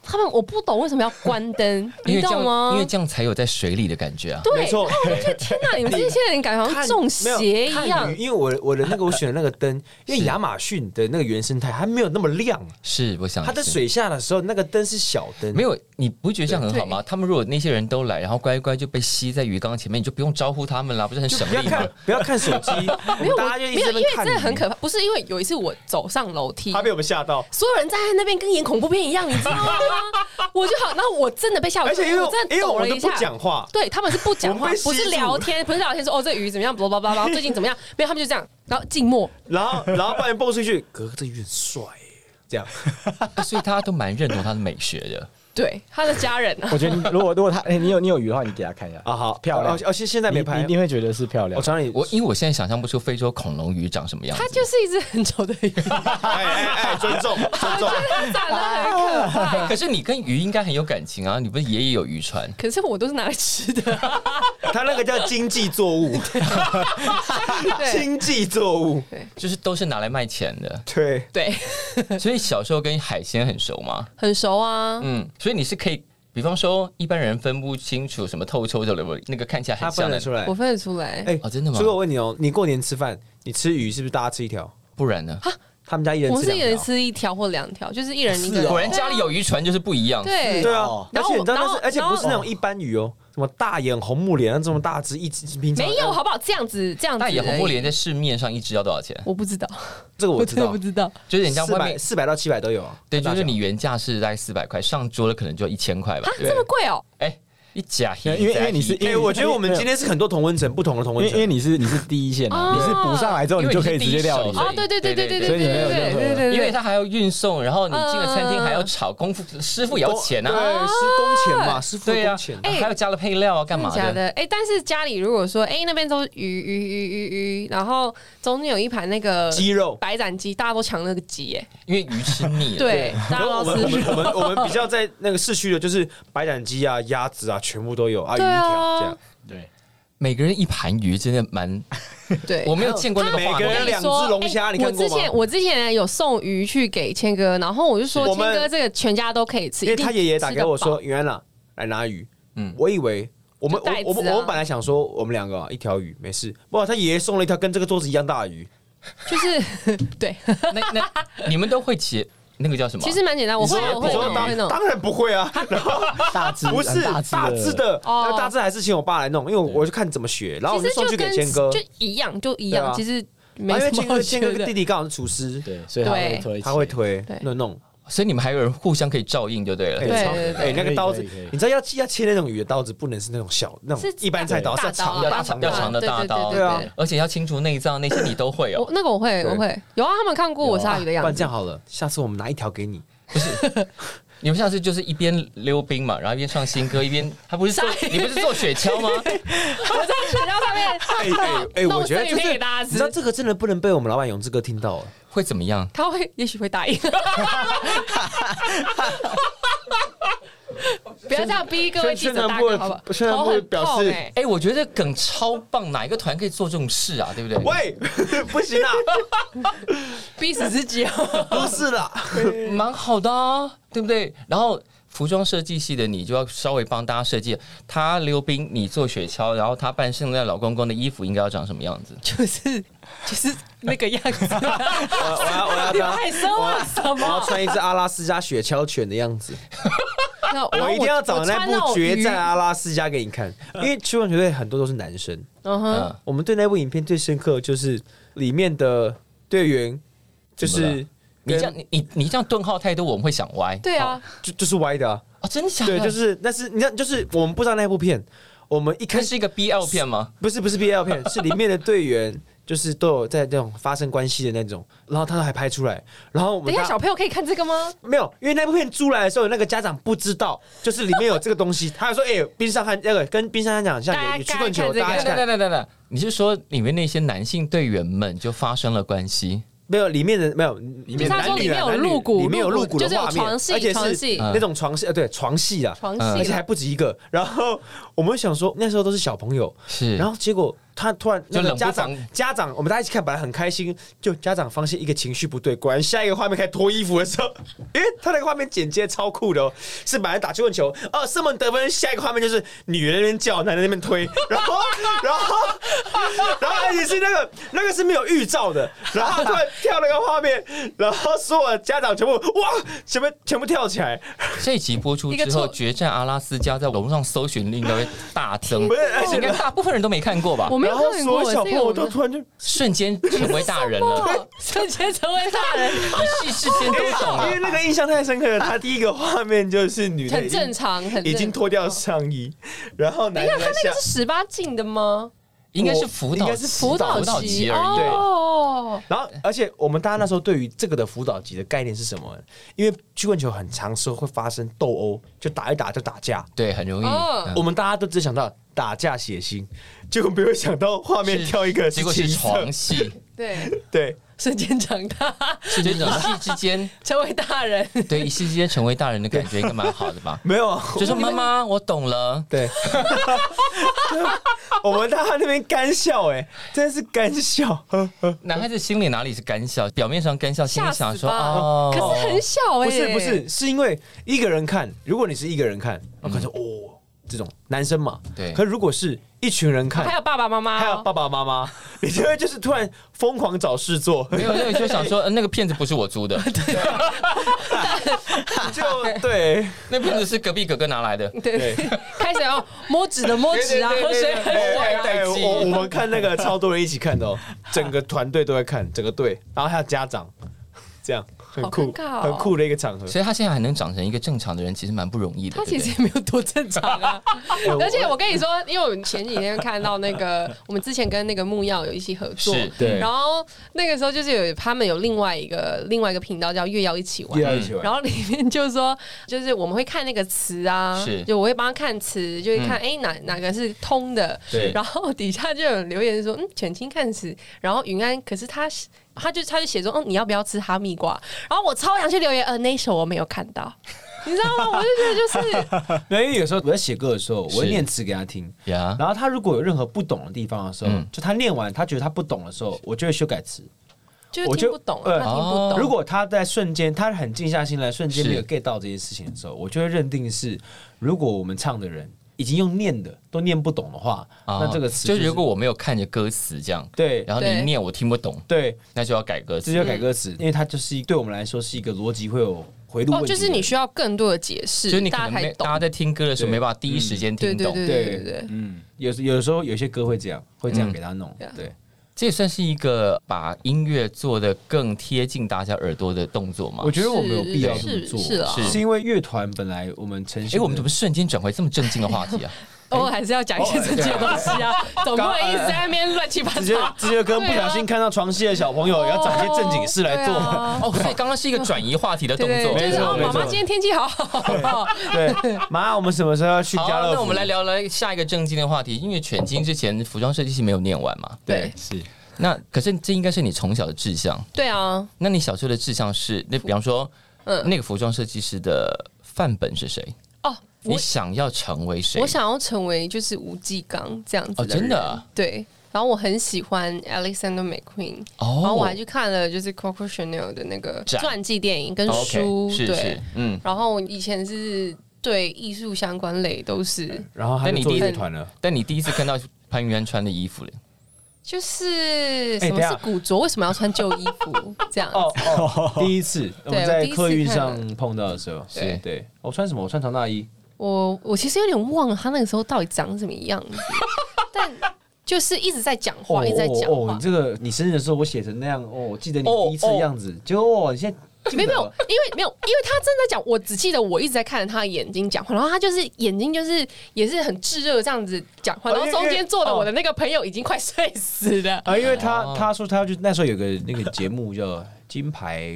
他们我不懂为什么要关灯，你懂吗？ 因为这样才有在水里的感觉啊。 对， 没错。 我觉得天哪，你们这些人感觉好像中邪一样。 因为我我的那个我选的那个灯，因为亚马逊的那个原生态它没有那么亮， 是我想它在水下的时候那个灯是小灯， 没有，你不觉得这样很好吗？他们如果那些人都来，然后乖乖就被吸在鱼缸前面，你就不用招呼他们啦，不是很省力吗？ 不要看手机， 没有， 大家就一没有，因为直在看真的很可怕。不是因为有一次我走上楼梯， 他被我们吓到， 所有人站在那边跟演恐怖片一样，你知道吗？我就好，然后我真的被吓， 而且因为我真的因为我们都不抖了一下。 讲话， 对他们是不讲话， 我们被吸不是聊天，不是聊天说哦这鱼怎么样，blah blah blah，然后最近怎么样？没有，他们就这样，然后静默， 然后然后不然蹦出去，哥这鱼很帅耶，这样， 所以大家都蛮认同他的美学的。 对他的家人啊， 我觉得你如果如果他哎、你有你有鱼的话，你给他看一下啊好漂亮哦哦现现在没拍你你一定会觉得是漂亮我。传你， 我因为我现在想象不出非洲恐龙鱼长什么样子， 他就是一只很丑的鱼， 哎哎哎，尊重尊重， 他长得很可怕。 可是你跟鱼应该很有感情啊，你不是爷爷有渔船？ 可是我都是拿来吃的， 他那个叫经济作物，经济作物， 就是都是拿来卖钱的。 对， 对， 所以小时候跟海鲜很熟吗？ 很熟啊。 嗯，所以你是可以，比方说一般人分不清楚什么透抽的那个看起来他很像的， 分得出来我。分得出来。 哎哦真的吗所以我问你哦，你过年吃饭，你吃鱼是不是大家吃一条？ 不然呢？ 他们家一人我们是一人吃两条。 吃一条或两条，就是一人一个。 果然家里有渔船就是不一样。 对对啊哦， 而且你知道那是， 然后而且不是那种一般鱼哦，什么大眼红木莲，这么大只，一只平常没有好不好？这样子这样子。 大眼红木莲在市面上一只要多少钱？ 我不知道， 这个我知道真的不，知道。 就是人家四外面百四百到七百都有啊。 对，就大小是你原价是大概四百块，上桌了可能就一千块吧啊。，这么贵哦！ 哎，一假因为因为因为你是哎，我觉得我们今天是很多同温层，不同的同温层。 因为因为你是你是第一线啊， 哦你是补上来之后， 因为你就可以你是第一直接料理手。 哦，对对对对对对所以你没有对任何对对对， 因为它还要运送，然后你进了餐厅嗯还要炒，功夫师傅也要钱对， 啊。 是工钱嘛，师傅的对呀工钱。， 哎还有加了配料啊，干嘛的？ 真的假的？哎，但是家里如果说，哎，那边都鱼鱼鱼鱼鱼，然后中间有一盘那个鸡肉。 白斩鸡，大家都抢那个鸡，哎， 因为鱼吃腻了。 对，大家然后我们我都吃。 们我们我们比较在那个市区的，就是白斩鸡啊、鸭子啊，全部都有啊，鱼一对啊条这样。 对， 每个人一盘鱼真的蛮， 对， 我没有见过那个画面。 每个人两只龙虾， 哎你看过吗我之前？我之前有送鱼去给谦哥，然后我就说我们谦哥这个全家都可以吃， 因为一定他爷爷打给我说：“ 吃得饱袁安来拿鱼。” 嗯嗯，我以为我们就袋子啊我我们我们本来想说我们两个啊一条鱼没事，哇，他爷爷送了一条跟这个桌子一样大的鱼。 就是对， 那那你们都会切那个叫什么？ 其实蛮简单，我会你说我会你说当弄我会弄。 当然不会啊，然后大只不是很大大只的， 哦那大只还是请我爸来弄，因为我就看怎么学，然后我其实就就送去给跟谦哥， 就一样，就一对啊样，其实啊因为没什么好谦哥谦哥学的。 弟弟刚好是厨师， 对，所以他会对推， 他会推对弄弄。 所以你们还有人互相可以照应就对了。 哎超对对对哎，那个刀子可以可以可以， 你知道要要切那种鱼的刀子，不能是那种小那种是一般菜刀，是要大刀啊长的大长的要长的对对大刀对对啊对而且要清除内脏那些你都会哦。 我那个我会对我会有啊，他们看过我鲨鱼的不样子。 然这样好了，下次我们拿一条给你。 你们下次就是一边溜冰嘛，然后一边唱新歌，一边他不是做你不是做雪橇吗？ 我在雪橇上面哎哎哎，我觉得弄生鱼片给大家吃你知道这个真的不能被我们老板永志哥听到。 会怎么样？ 他会也许会答应。不要这样逼各位记者大哥，好不好？ 宣传部头很表示痛哎哎、我觉得梗超棒，哪一个团可以做这种事啊？对不对？ 喂，不行啊， 逼死自己哦。 不是啦， 蛮好的啊，对不对？然后服装设计系的你就要稍微帮大家设计，他溜冰，你做雪橇，然后他扮圣诞老公公的衣服应该要长什么样子？ 就是就是那个样子。 我我要我要你当害羞啊什我要么？ 穿一只阿拉斯加雪橇犬的样子， 那我一定要找那部《决战啊。 阿拉斯加》给你看，因为球员球队很多都是男生， 嗯哼， 嗯， 我们对那部影片最深刻的就是里面的队员就是你这样你你你这样顿号太多，我们会想歪。 对啊， 就就是歪的啊， 哦，真的假的？ 对，就是但是你看，就是我们不知道那部片，我们一开始它是一个 B L 片吗？ 不是不是 B L 片，是里面的队员就是都有在那种发生关系的那种，然后他都还拍出来，然后我们等一下， 大小朋友可以看这个吗？ 没有，因为那部片出来的时候，那个家长不知道，就是里面有这个东西，他还说：“哎、冰上汉那个跟冰上汉讲，像大家有有曲棍球， 大家看这个大家看等等等等等，你是说里面那些男性队员们就发生了关系？ 没有里面的没有里面就是他说男女里面有男女露骨里面有露骨的就是有画面， 床戏而且是床戏那种床戏，呃，对，床戏啊， 床嗯戏而且还不止一个。然后我们想说那时候都是小朋友， 是， 然后结果他突然那个家长家长，我们大家一起看，本来很开心，就家长发现一个情绪不对，果然下一个画面开始脱衣服的时候，因为他那个画面剪接超酷的哦，是本来打曲棍球，哦，射门得分，下一个画面就是女人那边叫，男人那边推，然后然后然后而且是那个那个是没有预兆的，然后突然跳那个画面，然后所有的家长全部哇，全部全部跳起来。 这一集播出之后，《决战阿拉斯加》在网络上搜寻率应该会大增， 不是，而且应该大部分人都没看过吧？ 我没有看过， 然后所有小朋友都突然就瞬间成为大人了， 瞬间成为大人， 一夕之间都懂了。 因为那个印象太深刻了，他第一个画面就是女的很正常，很已经脱掉上衣，然后男人在下他那个是十八禁的吗？ 应该是辅导， 应该是辅导辅导级而已。 对哦， 然后，而且我们大家那时候对于这个的辅导级的概念是什么？因为曲棍球很长时候会发生斗殴，就打一打就打架。 对，很容易。 哦嗯我们大家都只想到打架血腥，结果没有想到画面跳一个结果是情色床戏， 对， 对， 瞬间长大， 是这种一夕之间， 成为大人。 对，一夕之间成为大人的感觉应该蛮好的吧？ 没有啊， 就说妈妈，我懂了。 对，我们大家那边干笑，哎，真的是干笑。 男孩子心里哪里是干笑？表面上干笑，心里想说吓死吧哦， 可是很小哎、 不是不是，是因为一个人看，如果你是一个人看，我可能说哦，这种男生嘛， 对可是如果是一群人看， 还有爸爸妈妈、哦， 还有爸爸妈妈，你就会就是突然疯狂找事做， 没有，那个就想说，呃那个片子不是我租的， 就对那片子是隔壁哥哥拿来的。 对，开始要摸纸的摸纸啊，喝水喝水啊。 哎，我我们看那个超多人一起看的哦，整个团队都在看，整个队，然后还有家长，这样很酷， 好尴尬哦很酷的一个场合。 所以他现在还能长成一个正常的人，其实蛮不容易的。 他其实也没有多正常啊，而且我跟你说，因为我们前几天看到那个，我们之前跟那个木曜有一起合作， 是对然后那个时候就是有他们有另外一个另外一个频道叫月曜一起玩， 也要一起玩， 然后里面就说，就是我们会看那个词啊， 是就我会帮他看词，就会看哎、 嗯哪哪个是通的， 对然后底下就有人留言说，嗯，犬青看词，然后云安，可是他他就他就写说，嗯，你要不要吃哈密瓜？然后我超想去留言，呃，那一首我没有看到，你知道吗？我就觉得就是因为有时候我在写歌的时候，我会是念词给他听， 呀， 然后他如果有任何不懂的地方的时候， 嗯就他念完他觉得他不懂的时候，我就会修改词。 就是我就听不懂， 呃他听不哦懂。 如果他在瞬间，他很静下心来，瞬间是没有 get 到这件事情的时候，我就会认定是，如果我们唱的人已经用念的都念不懂的话， 哦那这个词就是如果我没有看着歌词这样， 对然后你对一念我听不懂， 对， 那就要改歌词。 这就改歌词，因为它就是一对我们来说是一个逻辑会有回路问哦， 题的， 就是你需要更多的解释， 就是你可能大家才懂。 没大家在听歌的时候对没办法第一时间听懂， 对对对对对对。 嗯，有有的时候有些歌会这样，会这样嗯给他弄， 对啊对。 这也算是一个把音乐做得更贴近大家耳朵的动作嘛我。觉得我们有必要这么是做， 是啊是是因为乐团本来我们呈现哎， 的， 我们怎么瞬间转回这么正经的话题啊？ 偶尔还是要讲一些正经的东西啊，总不能一直在那边乱七八直接糟。 直接跟不小心看到床戏的小朋友，也要找一些正经事来做。 对啊哦，所以刚刚是一个转移话题的动作。 对对，就是哦， 没错没错妈妈今天天气好好， 对，妈，我们什么时候要去好， 家乐福？ 那我们来聊聊下一个正经的话题，因为犬精之前服装设计系没有念完嘛。 对是那可是这应该是你从小的志向。 对啊， 那你小时候的志向是，那比方说， 嗯那个服装设计师的范本是谁？ 哦， 你我想要成为谁？ 我想要成为就是吴继刚这样子哦的人真的啊对。然后我很喜欢 Alexander McQueen， 哦然后我还去看了就是 Coco Chanel 的那个展传记电影跟哦书， ，OK，是对是。，嗯。 然后我以前是对艺术相关类都是， 然后他就做但你第一乐团了， 但你第一次看到潘云安穿的衣服嘞？ 就是什么哎等一下是古着，为什么要穿旧衣服这样子？ 哦哦，第一次我们我第一次在客运看上碰到的时候， 对对，我穿什么？我穿长大衣， 我我其实有点忘了他那个时候到底长什么样子，但就是一直在讲话，一直在讲哦， 话你。这个你生日的时候我写成那样，哦，我记得你哦第一次的样子，结果哦，你现在没有没有，因为没有，因为他真的讲，我只记得我一直在看着他的眼睛讲话，然后他就是眼睛就是也是很炙热这样子讲话， 哦然后中间坐的因为我的那个朋友已经快睡死了。 啊，因为他哦他说他就那时候有个那个节目叫金牌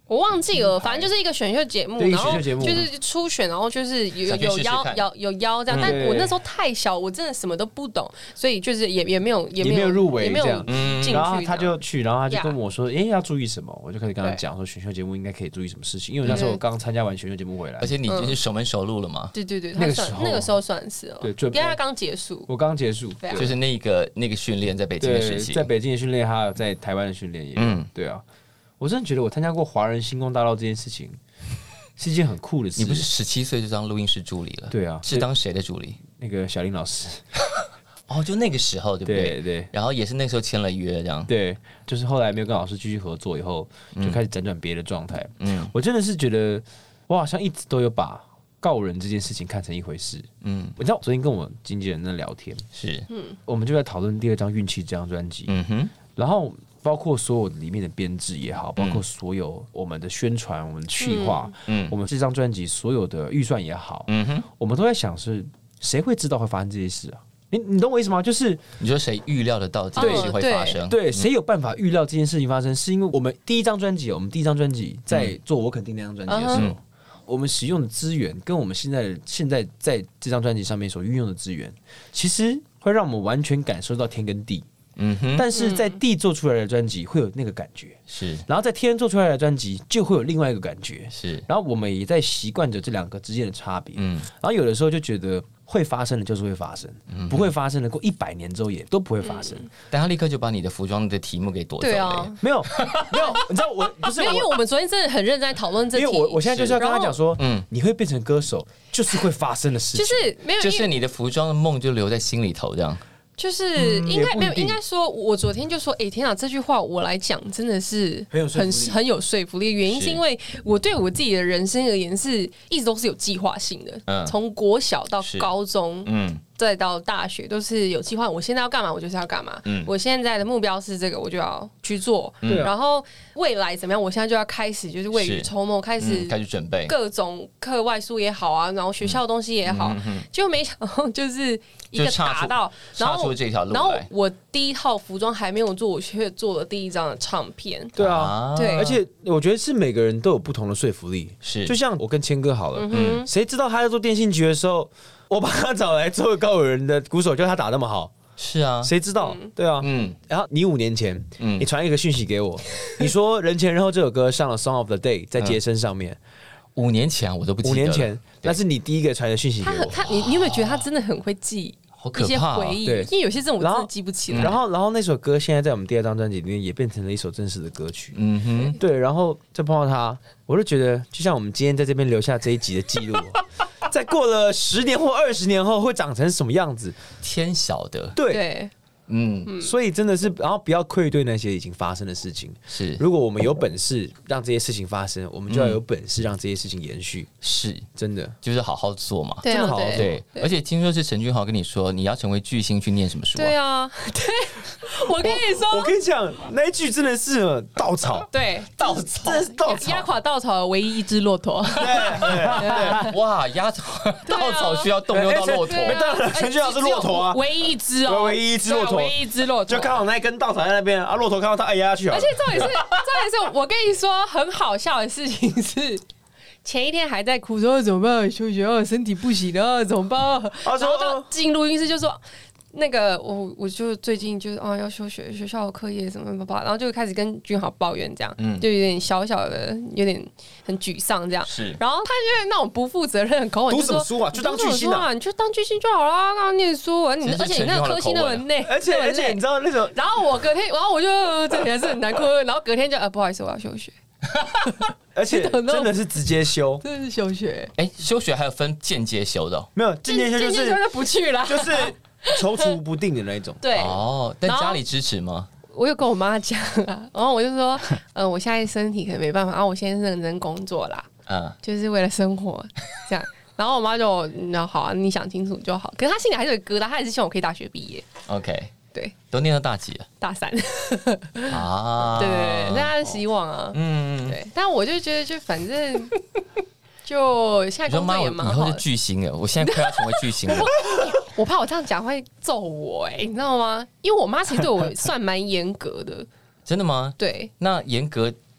我忘记了，反正就是一个选秀节目， 对一个然后选秀节目就是初选，然后就是有想去有试试看邀有有邀这样，但对我那时候太小，我真的什么都不懂，所以就是也也没有也也没有入围也没有这样嗯进去这样， 然后他就去，然后他就呀跟我说：“哎、要注意什么？”我就开始跟他对讲说，选秀节目应该可以注意什么事情。因为那时候我刚参加完选秀节目回来， 而且你就是熟门熟路了嘛， 对对对，他算那个时候那个时候算是哦， 对准因为他刚结束， 我刚结束， 对啊就是那个那个训练在北京的时对， 期， 在北京的训练还有在台湾的训练也有， 嗯对啊，我真的觉得我参加过华人星光大道这件事情是一件很酷的事。 你不是十七岁就当录音室助理了？ 对啊， 是当谁的助理？ 那个小林老师， 哦，就那个时候，对不对？ 对对然后也是那时候签了约，这样。 对，就是后来没有跟老师继续合作以后，就开始辗转别的状态。 嗯我真的是觉得，我好像一直都有把告人这件事情看成一回事。 嗯， 我知道昨天跟我经纪人在聊天， 是， 我们就在讨论第二张《运气》这张专辑， 嗯哼， 然后包括所有里面的编制也好，包括所有我们的宣传、我们的企划， 嗯我们这张专辑所有的预算也好， 嗯哼， 我们都在想是谁会知道会发生这些事啊？你你懂我意思吗？就是你说谁预料得到这件事会发生？ 对，谁有办法预料这件事情发生？是因为我们第一张专辑，我们第一张专辑在做《我肯定》那张专辑的时候， 嗯我们使用的资源跟我们现在现在在这张专辑上面所运用的资源，其实会让我们完全感受到天跟地。 嗯哼， 但是在地做出来的专辑会有那个感觉， 是然后在天做出来的专辑就会有另外一个感觉。 是， 然后我们也在习惯着这两个之间的差别。 嗯然后有的时候就觉得会发生的就是会发生，不会发生的过一百年之后也都不会发生。 但他立刻就把你的服装的题目给夺走了耶。 对啊， 没有没有，你知道我不是没有，因为我。 我们昨天真的很认真在讨论这题， 因为我我现在就是要跟他讲说， 嗯嗯，你会变成歌手，就是会发生的事情。 就是没有，因为就是你的服装的梦就留在心里头，这样。 就是应该没有， 也不一定应该说，我昨天就说，哎，天啊，这句话我来讲真的是很有说服力很很有说服力。原因是因为我对我自己的人生而言是一直都是有计划性的， 嗯从国小到是高中， 嗯再到大学都是有计划。我现在要干嘛，我就是要干嘛。 嗯我现在的目标是这个，我就要去做。 对啊然后未来怎么样，我现在就要开始就是未雨是绸缪，开始嗯，开始准备。 各种课外书也好啊，然后学校的东西也好，就没想到就是一个就岔出打到，然后岔出这条路然后来我第一套服装还没有做，我却做了第一张的唱片。 对啊， 对而且我觉得是每个人都有不同的说服力。 是就像我跟谦哥好了， 嗯谁知道他在做电信局的时候，我把他找来做告人的鼓手，就他打那么好， 是啊， 谁知道？对啊， 嗯然后你五年前， 嗯你传一个讯息给我，你说《人前人后》这首歌上了《Song of the Day》在街声上面， 五年前我都不记得了。 五年前，那是你第一个传的讯息给我。 他很他，你你有没有觉得他真的很会记好一些可怕哦。 回忆？ 对因为有些这种我真的然后记不起来。 然后，然后那首歌现在在我们第二张专辑里面也变成了一首正式的歌曲。 嗯哼， 对，然后再碰到他，我就觉得，就像我们今天在这边留下这一集的记录，在过了十年或二十年后会长成什么样子？ 天晓得。 对， 对， 嗯， 所以真的是，然后不要愧对那些已经发生的事情。 是如果我们有本事让这些事情发生，我们就要有本事让这些事情延续。 是， 真的， 就是好好做嘛。 对啊， 真的好好对对，而且听说是陈君豪跟你说，你要成为巨星去念什么书对啊？ 啊，对，我跟你我说， 跟你讲，那一句真的是稻草， 对， 稻草真的是稻草。 压垮稻草的唯一一只骆驼。 哇，压草稻草需要动用到骆驼对，啊没当然陈俊豪是骆驼啊唯一一只哦， 唯一一只骆驼对啊唯一一只骆驼， 就刚好那一根稻草在那边啊，骆驼看到他，哎压下去好了而且。重点是，重点是我跟你说，很好笑的事情是，前一天还在哭说怎么办，休学啊，身体不行了，怎么办？ 他说然后到进录音室就说。那个我我就最近就是啊要休学，学校的课业什么什么吧，然后就开始跟君豪抱怨这样， 嗯就有点小小的有点很沮丧这样。 是然后他就那种不负责任的口吻， 读就说什么书啊就当你读什么巨星啊书你就当巨星就好了，刚刚念书，你其实是而且你那个科系那么累， 而且而且那么累你知道那种， 然后我隔天，然后我就呃这还是很难过，然后隔天就呃不好意思，我要休学， 而且真的是直接休， 真的是休学， 哎，休学还有分间接休的哦没有今天休就是今天就不去了。 就是踌躇不定的那一种。 对， 哦，但然后家里支持吗？ 我有跟我妈讲啊，然后我就说，嗯、我现在身体可能没办法，然后我先认真工作啦， 嗯， 就是为了生活这样。然后我妈就，那好啊，你想清楚就好。可是她心里还是有疙瘩，她还是希望我可以大学毕业。 OK， 对， 都念到大几了大三， 啊？ 对对对，那她的希望啊， 嗯， 对。但我就觉得，就反正就现在你说妈， 工作我以后是也蛮好的。 巨星哎，我现在快要成为巨星了。 我怕我这样讲会揍我哎、你知道吗？因为我妈其实对我算蛮严格的， 真的吗？ 对， 那严格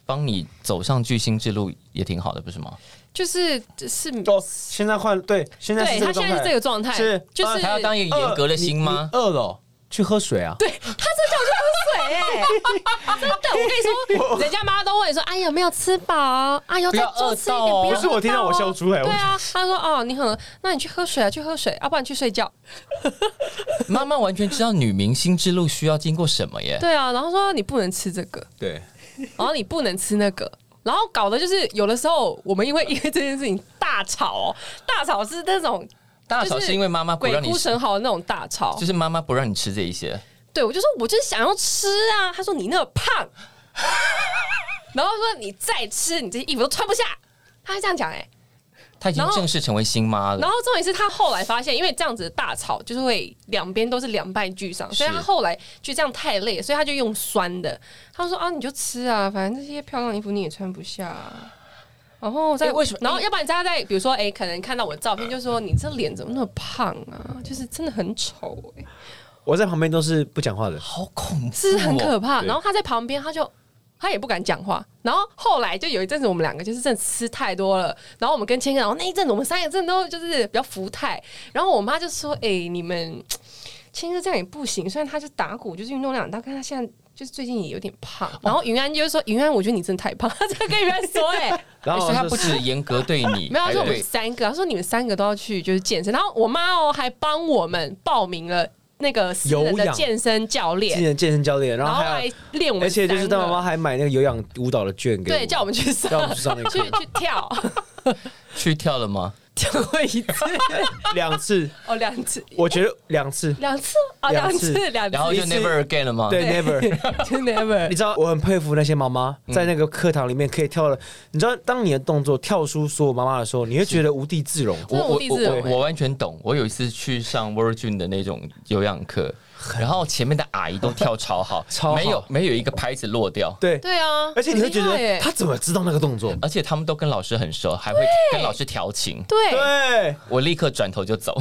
帮你走上巨星之路也挺好的，不是吗？ 就是是哦，现在换对，现在是对他现在是这个状态， 是就是他要当一个严格的星吗？ 饿了去喝水啊？ 对他真叫我去喝水哎、真的，我跟你说，人家妈都问你说，哎有没有吃饱？啊有再多吃一点，不要饿到哦。 不是我听到我笑出来， 对啊，他说哦你很，那你去喝水啊，去喝水，要、啊、不然去睡觉。 妈妈完全知道女明星之路需要经过什么耶。 对啊，然后说你不能吃这个， 对， 然后你不能吃那个。然后搞的就是有的时候我们因为因为这件事情大吵哦，大吵是那种大吵是因为妈妈不让你鬼哭神嚎的那种大吵， 就是妈妈不让你吃这一些。 对，我就说我就是想要吃啊，他说你那么胖，然后说你再吃你这些衣服都穿不下，他还这样讲哎、欸。 她已经正式成为新妈了。 然后重点是他后来发现，因为这样子的大吵就是会两边都是两败俱伤，所以他后来就这样太累，所以他就用酸的。他说啊，你就吃啊，反正这些漂亮衣服你也穿不下、啊。然后再、欸、 为什么？ 然后要不然大家在比如说，哎、欸，可能看到我的照片，就说你这脸怎么那么胖啊？就是真的很丑哎、欸。 我在旁边都是不讲话的， 好恐怖、哦， 是很可怕。然后他在旁边，他就。他也不敢讲话，然后后来就有一阵子，我们两个就是真的吃太多了，然后我们跟千哥，然后那一阵子我们三个真的都就是比较福态，然后我妈就说：“哎、欸，你们千哥这样也不行，虽然他就打鼓就是运动量很大，但他现在就是最近也有点胖。”然后云安就说：“云安，我觉得你真的太胖。”他这样跟云安说、欸：“哎， 然后所以他不止严格对你， 没有，他说我们三个，他说你们三个都要去就是健身，然后我妈哦还帮我们报名了。”那个私人的健身教练， 私人健身教练，然后还练我们， 而且就是他妈妈还买那个有氧舞蹈的券给我， 对，叫我们去上， 叫我们去上那个去去跳， 去跳了吗？ 跳过一次， 两次， 哦，两次， 我觉得两次， 两次啊，两次，两次， 然后就 never again 了吗？ 对 ，never， 就 never。 你知道我很佩服那些妈妈在那个课堂里面可以跳了。你知道，当你的动作跳出所有妈妈的时候，你会觉得无地自容。 我我我我完全懂。我有一次去上 Virgin 的那种有氧课。然后前面的阿姨都跳超好， 超好没有没有一个拍子落掉。 对对啊， 而且你会觉得他怎么知道那个动作？ 而且他们都跟老师很熟，还会跟老师调情。 对对， 我立刻转头就走。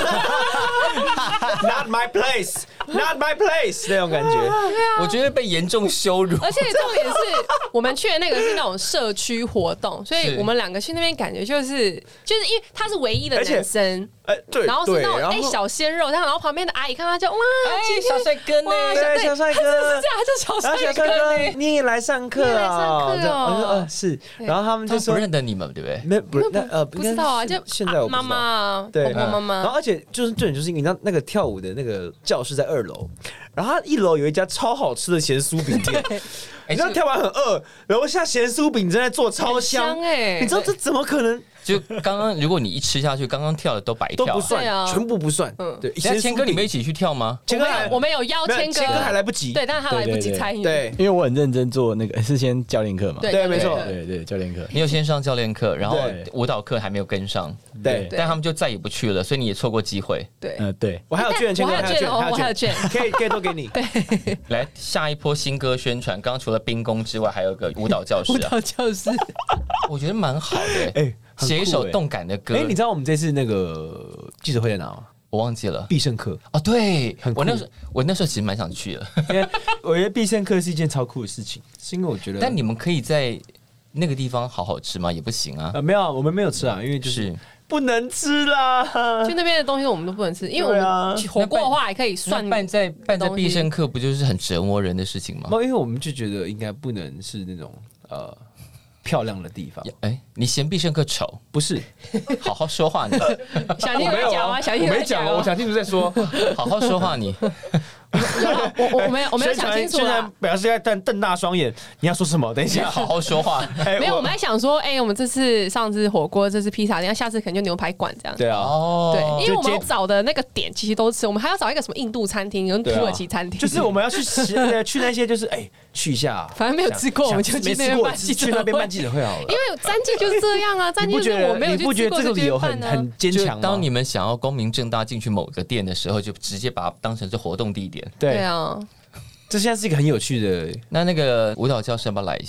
Not my place, not my place 那种感觉。 我觉得被严重羞辱。 而且重点是我们去的那个是那种社区活动，所以我们两个去那边感觉就是就是因为他是唯一的男生。 呃，对， 然后是那种哎、欸、小鲜肉，然后旁边的阿姨看他就哇， 哎、欸、小帅哥呢？ 对，小帅哥， 他就是这样，他就小帅哥呢。 你也来上课啊？ 你也来上课哦。 我说呃是，然后他们就说不认得你们，对不对？ 没不那呃不知道啊，就现在我妈妈对婆婆妈妈， 然后而且就是重点就是因为那那个跳舞的那个教室在二楼，然后他一楼有一家超好吃的咸酥饼店。你知道跳完很饿，楼下咸酥饼正在做超香哎， 你知道这怎么可能？ 就刚刚，如果你一吃下去，刚刚跳的都白跳， 都不算， 啊、 全部不算。嗯，对。 那千哥，你们一起去跳吗？ 千哥还我们有邀千哥， 千哥还来不及， 对，但是他来不及参与， 对， 因为我很认真做那个，是先教练课嘛， 对，没错， 对对，教练课。 你有先上教练课，然后舞蹈课还没有跟上， 对， 但他们就再也不去了，所以你也错过机会。 对， 呃，对， 我还有券，千哥还有券， 我还有券， 可以可以都给你。 对， 来下一波新歌宣传，刚刚除了兵工之外，还有一个舞蹈教室， 舞蹈教室， 我觉得蛮好的，哎。写一首动感的歌。 哎，你知道我们这次那个记者会在哪吗？ 我忘记了。 必胜客哦，对，我那时候我那时候其实蛮想去的， 因为我觉得必胜客是一件超酷的事情，是因为我觉得。 但你们可以在那个地方好好吃吗？也不行啊。 呃，没有，我们没有吃啊，因为就是不能吃啦。 就那边的东西我们都不能吃，因为我们火锅的话还可以算。 办在办在必胜客不就是很折磨人的事情吗？ 因为我们就觉得应该不能是那种呃。漂亮的地方， 哎，你嫌必胜客丑？ 不是， 好好说话你。 小弟有讲吗？小弟我没讲，我想清楚再说。 好好说话你。 我我我没有我没有想清楚啊！ 表示在瞪瞪大双眼，你要说什么？等一下， 好好说话。 没有，我们还想说，哎，我们这次上次火锅，这次披萨，等下下次可能就牛排馆这样。 对啊， 哦， 对，因为我们找的那个点其实都吃，我们还要找一个什么印度餐厅跟土耳其餐厅， 就是我们要去去那些，就是哎去一下， 反正没有吃过，我们就去那边办记者会， 去那边办记者会好了。 因为詹记就是这样啊，詹记就是我没有去吃过， 这个理由很很坚强。 当你们想要光明正大进去某个店的时候，就直接把它当成是活动地点。 对啊。 这现在是一个很有趣的， 那那个舞蹈教室要不要来一下？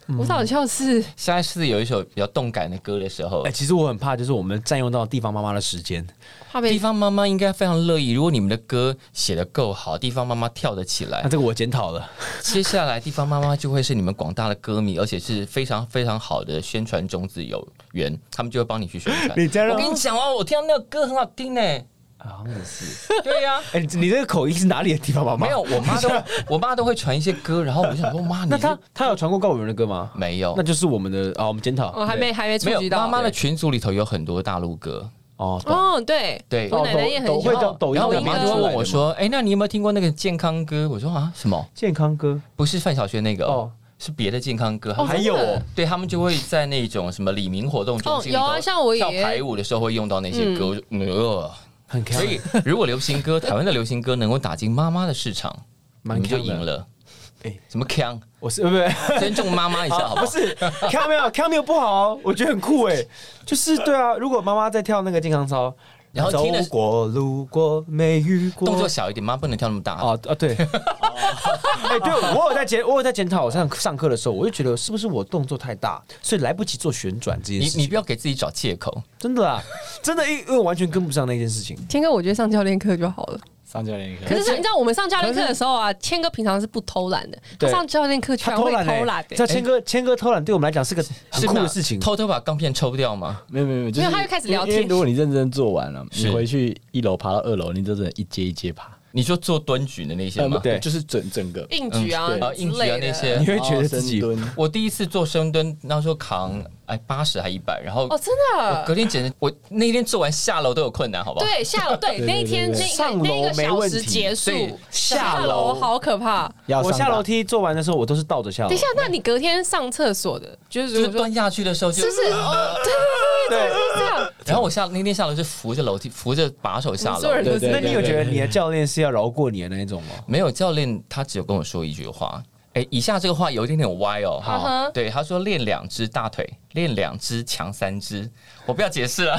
舞蹈教室下一次有一首比较动感的歌的时候哎、，其实我很怕，就是我们占用到地方妈妈的时间。 怕被地方妈妈应该非常乐意。如果你们的歌写得够好，地方妈妈跳得起来那、，这个我检讨了。 接下来地方妈妈就会是你们广大的歌迷，而且是非常非常好的宣传种子有缘，他们就会帮你去宣传。 你这样让我跟你讲哦，我听到那个歌很好听呢。 好像也是。 对呀、 哎、你你这个口音是哪里的地方妈妈？ 没有，我妈都我妈都会传一些歌，然后我就想说，妈，你那是他他有传过告五人的歌吗？ 没有那？就是我们的啊，我们检讨。 我还没还没触没有及到妈妈的群组里头有很多大陆歌， 哦，懂哦，对对我奶奶也很抖会喜欢抖抖音然后我那边妈就会出来的吗问我说：“哎、那你有没有听过那个健康歌？”我说：“啊，什么？ 健康歌不是范晓萱那个哦哦， 是别的健康歌。 哦还有真的哦对他们就会在那种什么李明活动中心里头、 哦有啊像我爷爷跳排舞的时候会用到那些歌，我就呃， 很开所以如果流行歌，台湾的流行歌能够打进妈妈的市场，你蛮们就强的赢了。 哎什么腔？ 我是不是尊重妈妈一下好不好？ 不是看没有看没有不好哦，我觉得很酷哎，就是对啊，如果妈妈在跳那个健康操， 然后听的走过路过没遇过， 动作小一点，妈不能跳那么大。 哦啊对，哎对我有在检我有在检讨，我上上课的时候我就觉得是不是我动作太大，所以来不及做旋转这件事情。 你你不要给自己找借口。 真的啊，真的因因为我完全跟不上那件事情。 谦哥，我觉得上教练课就好了。 上教练课， 可是你知道我们上教练课的时候啊，谦哥平常是不偷懒的，他对上教练课居然会偷欸懒的， 叫谦哥谦哥偷懒对我们来讲是个很是吗酷的事情。 偷偷把钢片抽掉吗？ 没有没有没有，就是没有他就开始聊天因为如果你认真做完了， 是你回去一楼爬到二楼，你就真的一阶一阶爬。 你说做蹲举的那些吗？ 对就是整整个。 硬举啊嗯对硬举啊之类的那些你会觉得自己然后深蹲我第一次做深蹲，那时候扛哎八十还一百，然后哦，真我隔的。 天简直，我那天做完下楼都有困难，好不好？ 对，下楼对对那一天对对那上楼个那一个小没问题时结束对， 下下楼楼好可怕。 我要上达下楼梯做完的时候，我都是倒着下楼。 等一下，那你隔天上厕所的，就是就是如果说蹲下去的时候就， 是不是？哦，对对对对，就是这样。 然后我下那天下楼是扶着楼梯，扶着把手下楼所有。人都是对对那你有觉得你的教练是要饶过你的那一种吗？ 没有教练，他只有跟我说一句话。哎，以下这个话有一点点歪哦。 好哈，对，他说练两只大腿，练两只强三只。我不要解释了。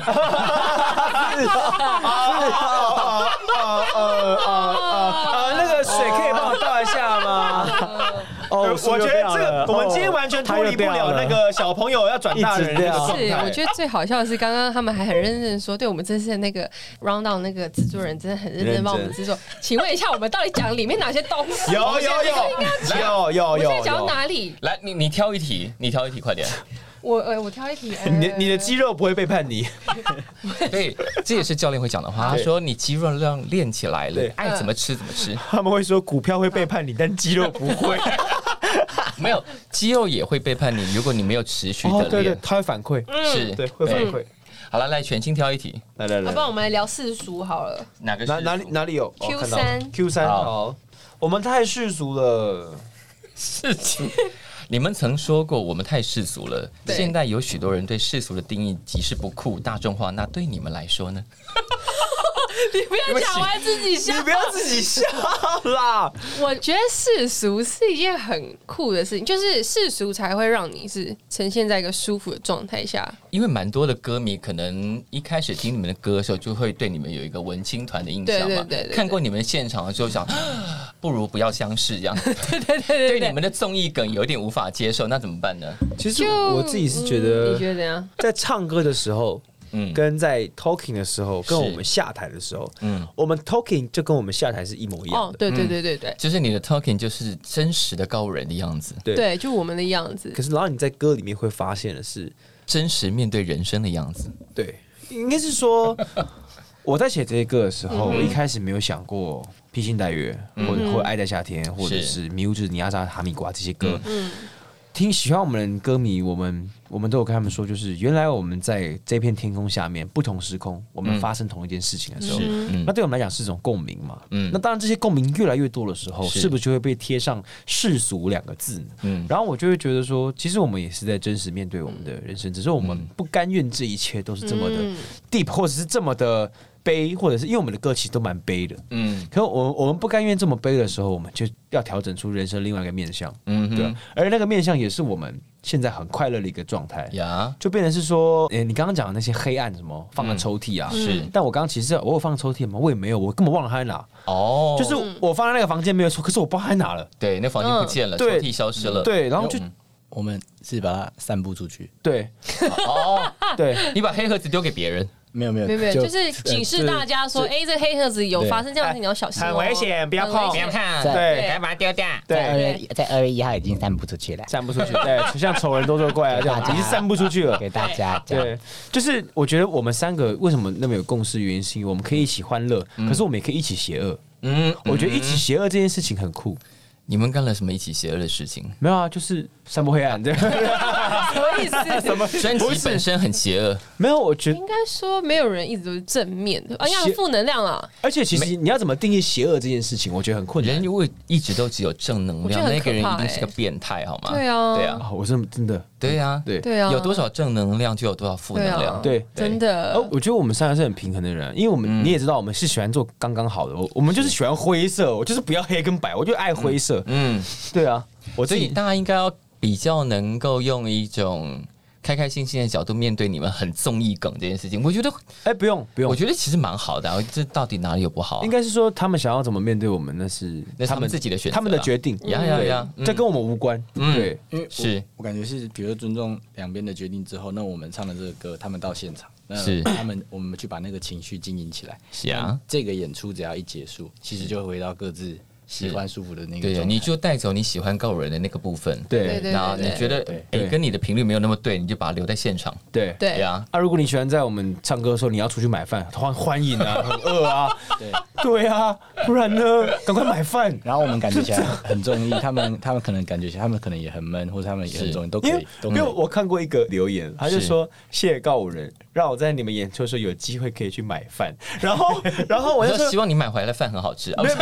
呃，那个水可以帮我倒一下吗？ 哦， 我觉得这个我们今天完全脱离不了那个小朋友要转大人的那个状是， 态。 我觉得最好笑的是，刚刚他们还很认真地说，对我们这次的那个 round down 那个制作人真的很认真地帮我们制作。请问一下，我们到底讲里面哪些东西？ 有有有有有有我现在讲到有。 哪里？ 来，你你挑一题，你挑一题，快点。 我呃，我挑一题。呃你的你的肌肉不会背叛你， 对，这也是教练会讲的话。他说你肌肉量练起来了对， 爱怎么吃怎么吃。 他们会说股票会背叛你，但肌肉不会。 没有，肌肉也会背叛你，如果你没有持续的哦，对对练，。 他会反馈， 是， 对，会反馈。 好了，来全清挑一题， 来来要不然我们来聊世俗好了。 哪个是哪哪里哪里有 Q 哦看到了三 Q 三好好，我们太世俗了。 事情？你们曾说过我们太世俗了， 对现在有许多人对世俗的定义即使不酷、大众化，那对你们来说呢？ 你不要讲完自己笑你。不要自己笑啦！ 我觉得世俗是一件很酷的事情，就是世俗才会让你是呈现在一个舒服的状态下。 因为蛮多的歌迷可能一开始听你们的歌的时候，就会对你们有一个文青团的印象嘛。 对对对对对看过你们现场的时候想，啊不如不要相识这样。 对对对对你们的综艺梗有点无法接受，那怎么办呢？ 其实就我自己是觉嗯你得， 觉得怎样？ 在唱歌的时候， 嗯跟在 talking 的时候，跟是我们下台的时候， 嗯， 我们 talking 就跟我们下台是一模一样的。， 哦对对对对对就是你的 talking 就是真实的高人的样子， 对对，就我们的样子。 可是，然后你在歌里面会发现的是， 真实面对人生的样子。 对，应该是说，我在写这些歌的时嗯候，我一开始没有想过披星戴月，或者或者爱在夏天，或者是迷雾之尼亚扎哈密瓜这些歌。 嗯， 听喜欢我们的歌迷，我们我们都有跟他们说，就是原来我们在这片天空下面，不同时空，我们嗯发生同一件事情的时候， 是，嗯那对我们来讲是一种共鸣嘛。 嗯那当然，这些共鸣越来越多的时候， 是是不是就会被贴上世俗两个字呢？ 嗯然后我就会觉得说，其实我们也是在真实面对我们的人生，只是我们不甘愿这一切都是这么的嗯 deep，或者是这么的悲，或者是因为我们的歌其实都蛮悲的。 嗯可是我们我们不甘愿这么悲的时候，我们就要调整出人生另外一个面向， 嗯哼对啊，而那个面向也是我们现在很快乐的一个状态。 呀， 就变成是说，诶、你刚刚讲的那些黑暗什么放在抽屉啊， 是但我刚刚其实我有放抽屉吗？我也没有，我根本忘了它在哪。 哦， 就是我放在那个房间没有错，可是我不知道它在哪了。 对，那房间不见了，抽对屉消失了。 对，然后就我们是把它散布出去。 对哦， 对， 你把黑盒子丢给别人， 没有没有没有没有，就是警示大家说，哎，这黑盒子有发生这样的事，你要小心， 很危险，不要碰， 不要看， 对， 赶快把它丢掉。 在二对， 月在二月一号已经散布出去了， 散不出去，对，就像丑人多作怪啊，这样已经散不出去了。 给大家讲。 对，就是我觉得我们三个为什么那么有共识，原因是因为我们可以一起欢乐，可是我们也可以一起邪恶。 嗯， 我觉得一起邪恶这件事情很酷。 你们干了什么一起邪恶的事情？ 没有啊，就是散播黑暗，对。 什么意思？ 什么专辑本身很邪恶， 没有，我觉得应该说没有人一直都是正面的，啊，要负能量啦。 而且其实你要怎么定义邪恶这件事情，我觉得很困难。 人如果一直都只有正能量， 我觉得很那个人可怕一定是个变态，好吗？ 对啊， 对啊， 啊，我真的真的对啊， 对对啊， 有多少正能量就有多少负能量。 对， 真的哦，。我觉得我们三个是很平衡的人，因为我们你也知道，我们是喜欢做刚刚好的，我我们就是喜欢灰色，我就是不要黑跟白，我就爱灰色。 嗯， 对啊，我自己所以大家应该要比较能够用一种开开心心的角度面对你们很综艺梗这件事情。我觉得， 哎，不用不用， 我觉得其实蛮好的啊。这到底哪里有不好啊？ 应该是说他们想要怎么面对我们，那是那是他们自己的选择啊他们的决定。 呀呀呀对，这跟我们无关。 嗯对， 因为我是我感觉是，比如说尊重两边的决定之后，那我们唱的这个歌，他们到现场，那是他们我们去把那个情绪经营起来。 是啊那这个演出只要一结束，其实就会回到各自喜欢舒服的那个对， 状态。 你就带走你喜欢告人的那个部分。 对对那你觉得对哎，跟你的频率没有那么对，你就把它留在现场。 对对呀， 啊，如果你喜欢在我们唱歌的时候，你要出去买饭，欢欢迎啊，很饿啊， 对， 对啊，不然呢，赶快买饭。 然后我们感觉起来很中意，他们他们可能感觉起来，他们可能也很闷，或者他们也很中意，都可因为以，都因为可以。 我看过一个留言，他就说谢谢告五人，让我在你们演出的时候有机会可以去买饭。然后，然后我我就说说希望你买回来的饭很好吃啊，不是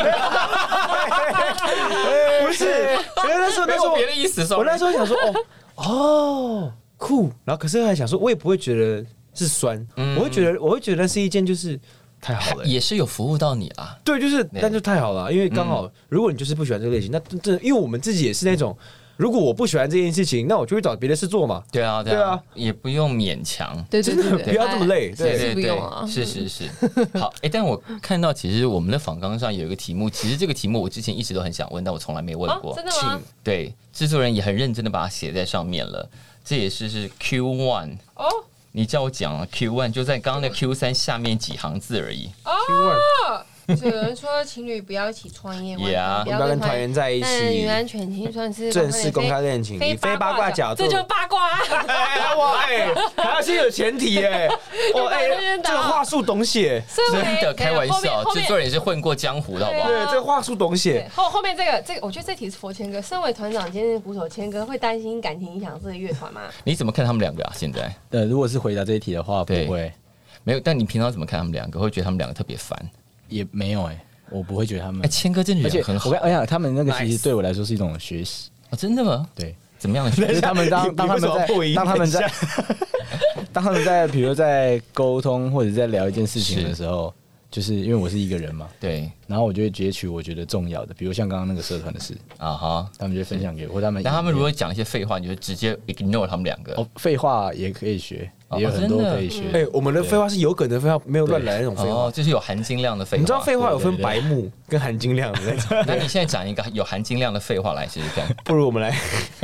不是，因为那时候那时候没有别的意思。 我那时候想说哦哦酷，然后可是还想说，我也不会觉得是酸， 嗯我会觉得我会觉得是一件就是太好了。 也是有服务到你啦。 对，就是，但就太好了，因为刚好，如果你就是不喜欢这个类型，那真的，因为我们自己也是那种，如果我不喜欢这件事情，那我就会找别的事做嘛。 对啊， 对啊， 也不用勉强。 对对对对， 不要这么累。对， 对对是不用啊是是是。好，哎，但我看到其实我们的访纲上有一个题目，其实这个题目我之前一直都很想问，但我从来没问过。 哦真的吗？ 对，制作人也很认真的把它写在上面了。这也是是 Q one 哦你叫我讲啊 Q one 就在刚刚的 Q 三下面几行字而已。 哦，有人说情侣不要一起创业， Yeah 我们要跟团员在一但云起， 安全情算是正式公开恋情，以非八卦角度这。就八卦啊。 哎哇哎，还要先有前提哎，哇哎，这个话术懂写， 真的开玩笑，制作人。 人也是混过江湖的好不好？ 对，这个话术懂对写。 后后面这个这个，我觉得这题是佛谦哥。身为团长兼任鼓手谦哥，会担心感情影响这个乐团吗？ 你怎么看他们两个啊？现在呃，如果是回答这一题的话，不对会， 没有，但你平常怎么看他们两个？会觉得他们两个特别烦？ 也没有哎，我不会觉得他们哎，。谦哥真的而且人很好我跟哎呀，他们那个其 Nice 实对我来说是一种学习。 哦，真的吗？ 对， 怎么样的学习？ 就是他们当你你为什么当他们在破音当他们在等一当他们在比如在沟通或者在聊一件事情的时候，就是因为我是一个人嘛， 对然后我就会截取我觉得重要的，比如像刚刚那个社团的事， 啊哈， 他们就会分享给我，或他们但他们如果讲一些废话，你就直接 ignore 他们两个。 哦废话也可以学， 哦也有很多真的可以学。 哎，我们的废话是有梗的废话，没有乱来那种废话哦，。就是有含金量的废话。 你知道废话有分对对对白目跟含金量的那种， 那你现在讲一个有含金量的废话来试试看。 不如我们来。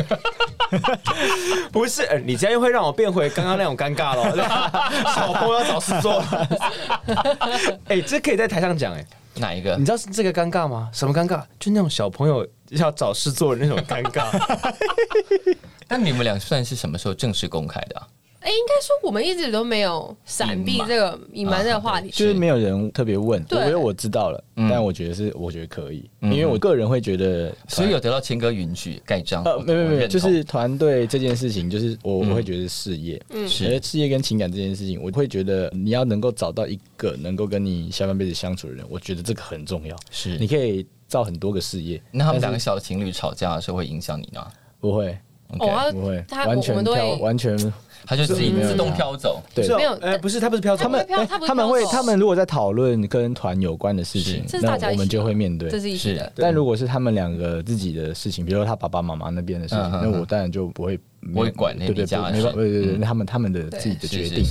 不是，呃你这样又会让我变回刚刚那种尴尬了。小朋友要找事做。哎，这可以在台上讲哎。 哪一个你？知道是这个尴尬吗？什么尴尬？就那种小朋友要找事做的那种尴尬。 那你们俩算是什么时候正式公开的啊？ 哎，应该说我们一直都没有闪避这个隐瞒这个话题。 就是没有人特别问， 对我觉得我知道了， 嗯但我觉得是我觉得可以， 嗯因为我个人会觉得， 所以有得到谦哥允许盖章？ 呃，没有没有没有， 我认同就是团队这件事情，就是我嗯我会觉得是事业， 嗯而是事业跟情感这件事情，我会觉得你要能够找到一个能够跟你下半辈子相处的人，我觉得这个很重要。 是你。可以造很多个事业， 那他们两个但是小的情侣吵架的时候会影响你吗不会 ？OK， 哦， 不会， 他我完全飘， 们都会完全他就自己自动飘走。 对是。哦没有呃，不是，他不是飘走， 他们哎他不是他们会， 飘走他们如果在讨论跟团有关的事情这，是那大家一起我们就会面对这。是一起的是。 但如果是他们两个自己的事情，比如说他爸爸妈妈那边的事情， 嗯嗯嗯那我当然就不会不会管那对对， 你家的事不没办法，对对对， 嗯那他们他们的自己的决定是是。是。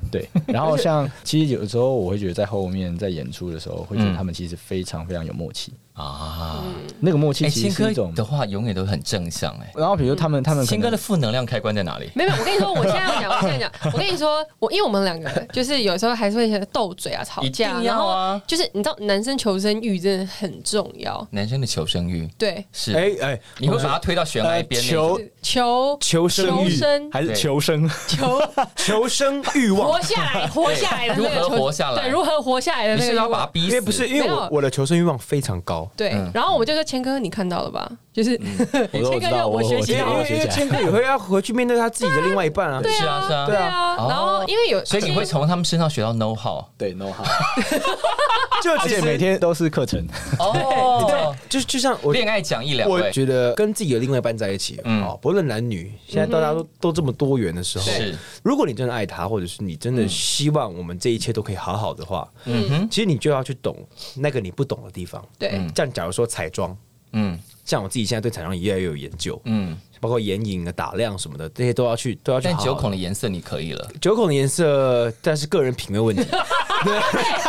对，然后像其实有时候我会觉得在后面在演出的时候，会觉得他们其实非常非常有默契啊。 那个默契哎， 其谦哥实是一种的话永远都很正向哎。 然后比如他们他们可能谦哥的负能量开关在哪里？ 没有，我跟你说，我现在要讲，我现在讲，我跟你说，我因为我们两个就是有时候还是会斗嘴啊、吵一架， 定要啊然后就是你知道，男生求生欲真的很重要。 男生的求生欲对， 是， 哎哎， 你会把他推到悬崖边那种。 求求求生欲求生还是对求生， 求求生欲望活，下来，活下来的那个如何求活下来对，如何活下来的你是要那个欲望把他逼死？ 因为不是因为没有我我的求生欲望非常高。 对， 嗯然后我们就说谦哥，你看到了吧？就是我都谦哥知道我要学习我好因为因为谦哥也会要回去面对他自己的另外一半啊。 对是啊是啊对啊。 哦然后因为有， 所以你会从他们身上学到 know how 对 no 好， 就其实而且每天都是课程， 哦， 就就像我恋爱讲义两我位觉得跟自己的另外一半在一起， 嗯哦，不论男女，现在大家都都这么多元的时候， 是如果你真的爱他，或者是你真的希望我们这一切都可以好好的话， 嗯哼其实你就要去懂那个你不懂的地方。 对这样，假如说彩妆， 嗯像我自己现在对彩妆也越来越有研究， 嗯， 包括眼影啊、打亮什么的，这些都要去都要去好好。 但九孔的颜色你可以了。 九孔的颜色，但是个人品味问题。对，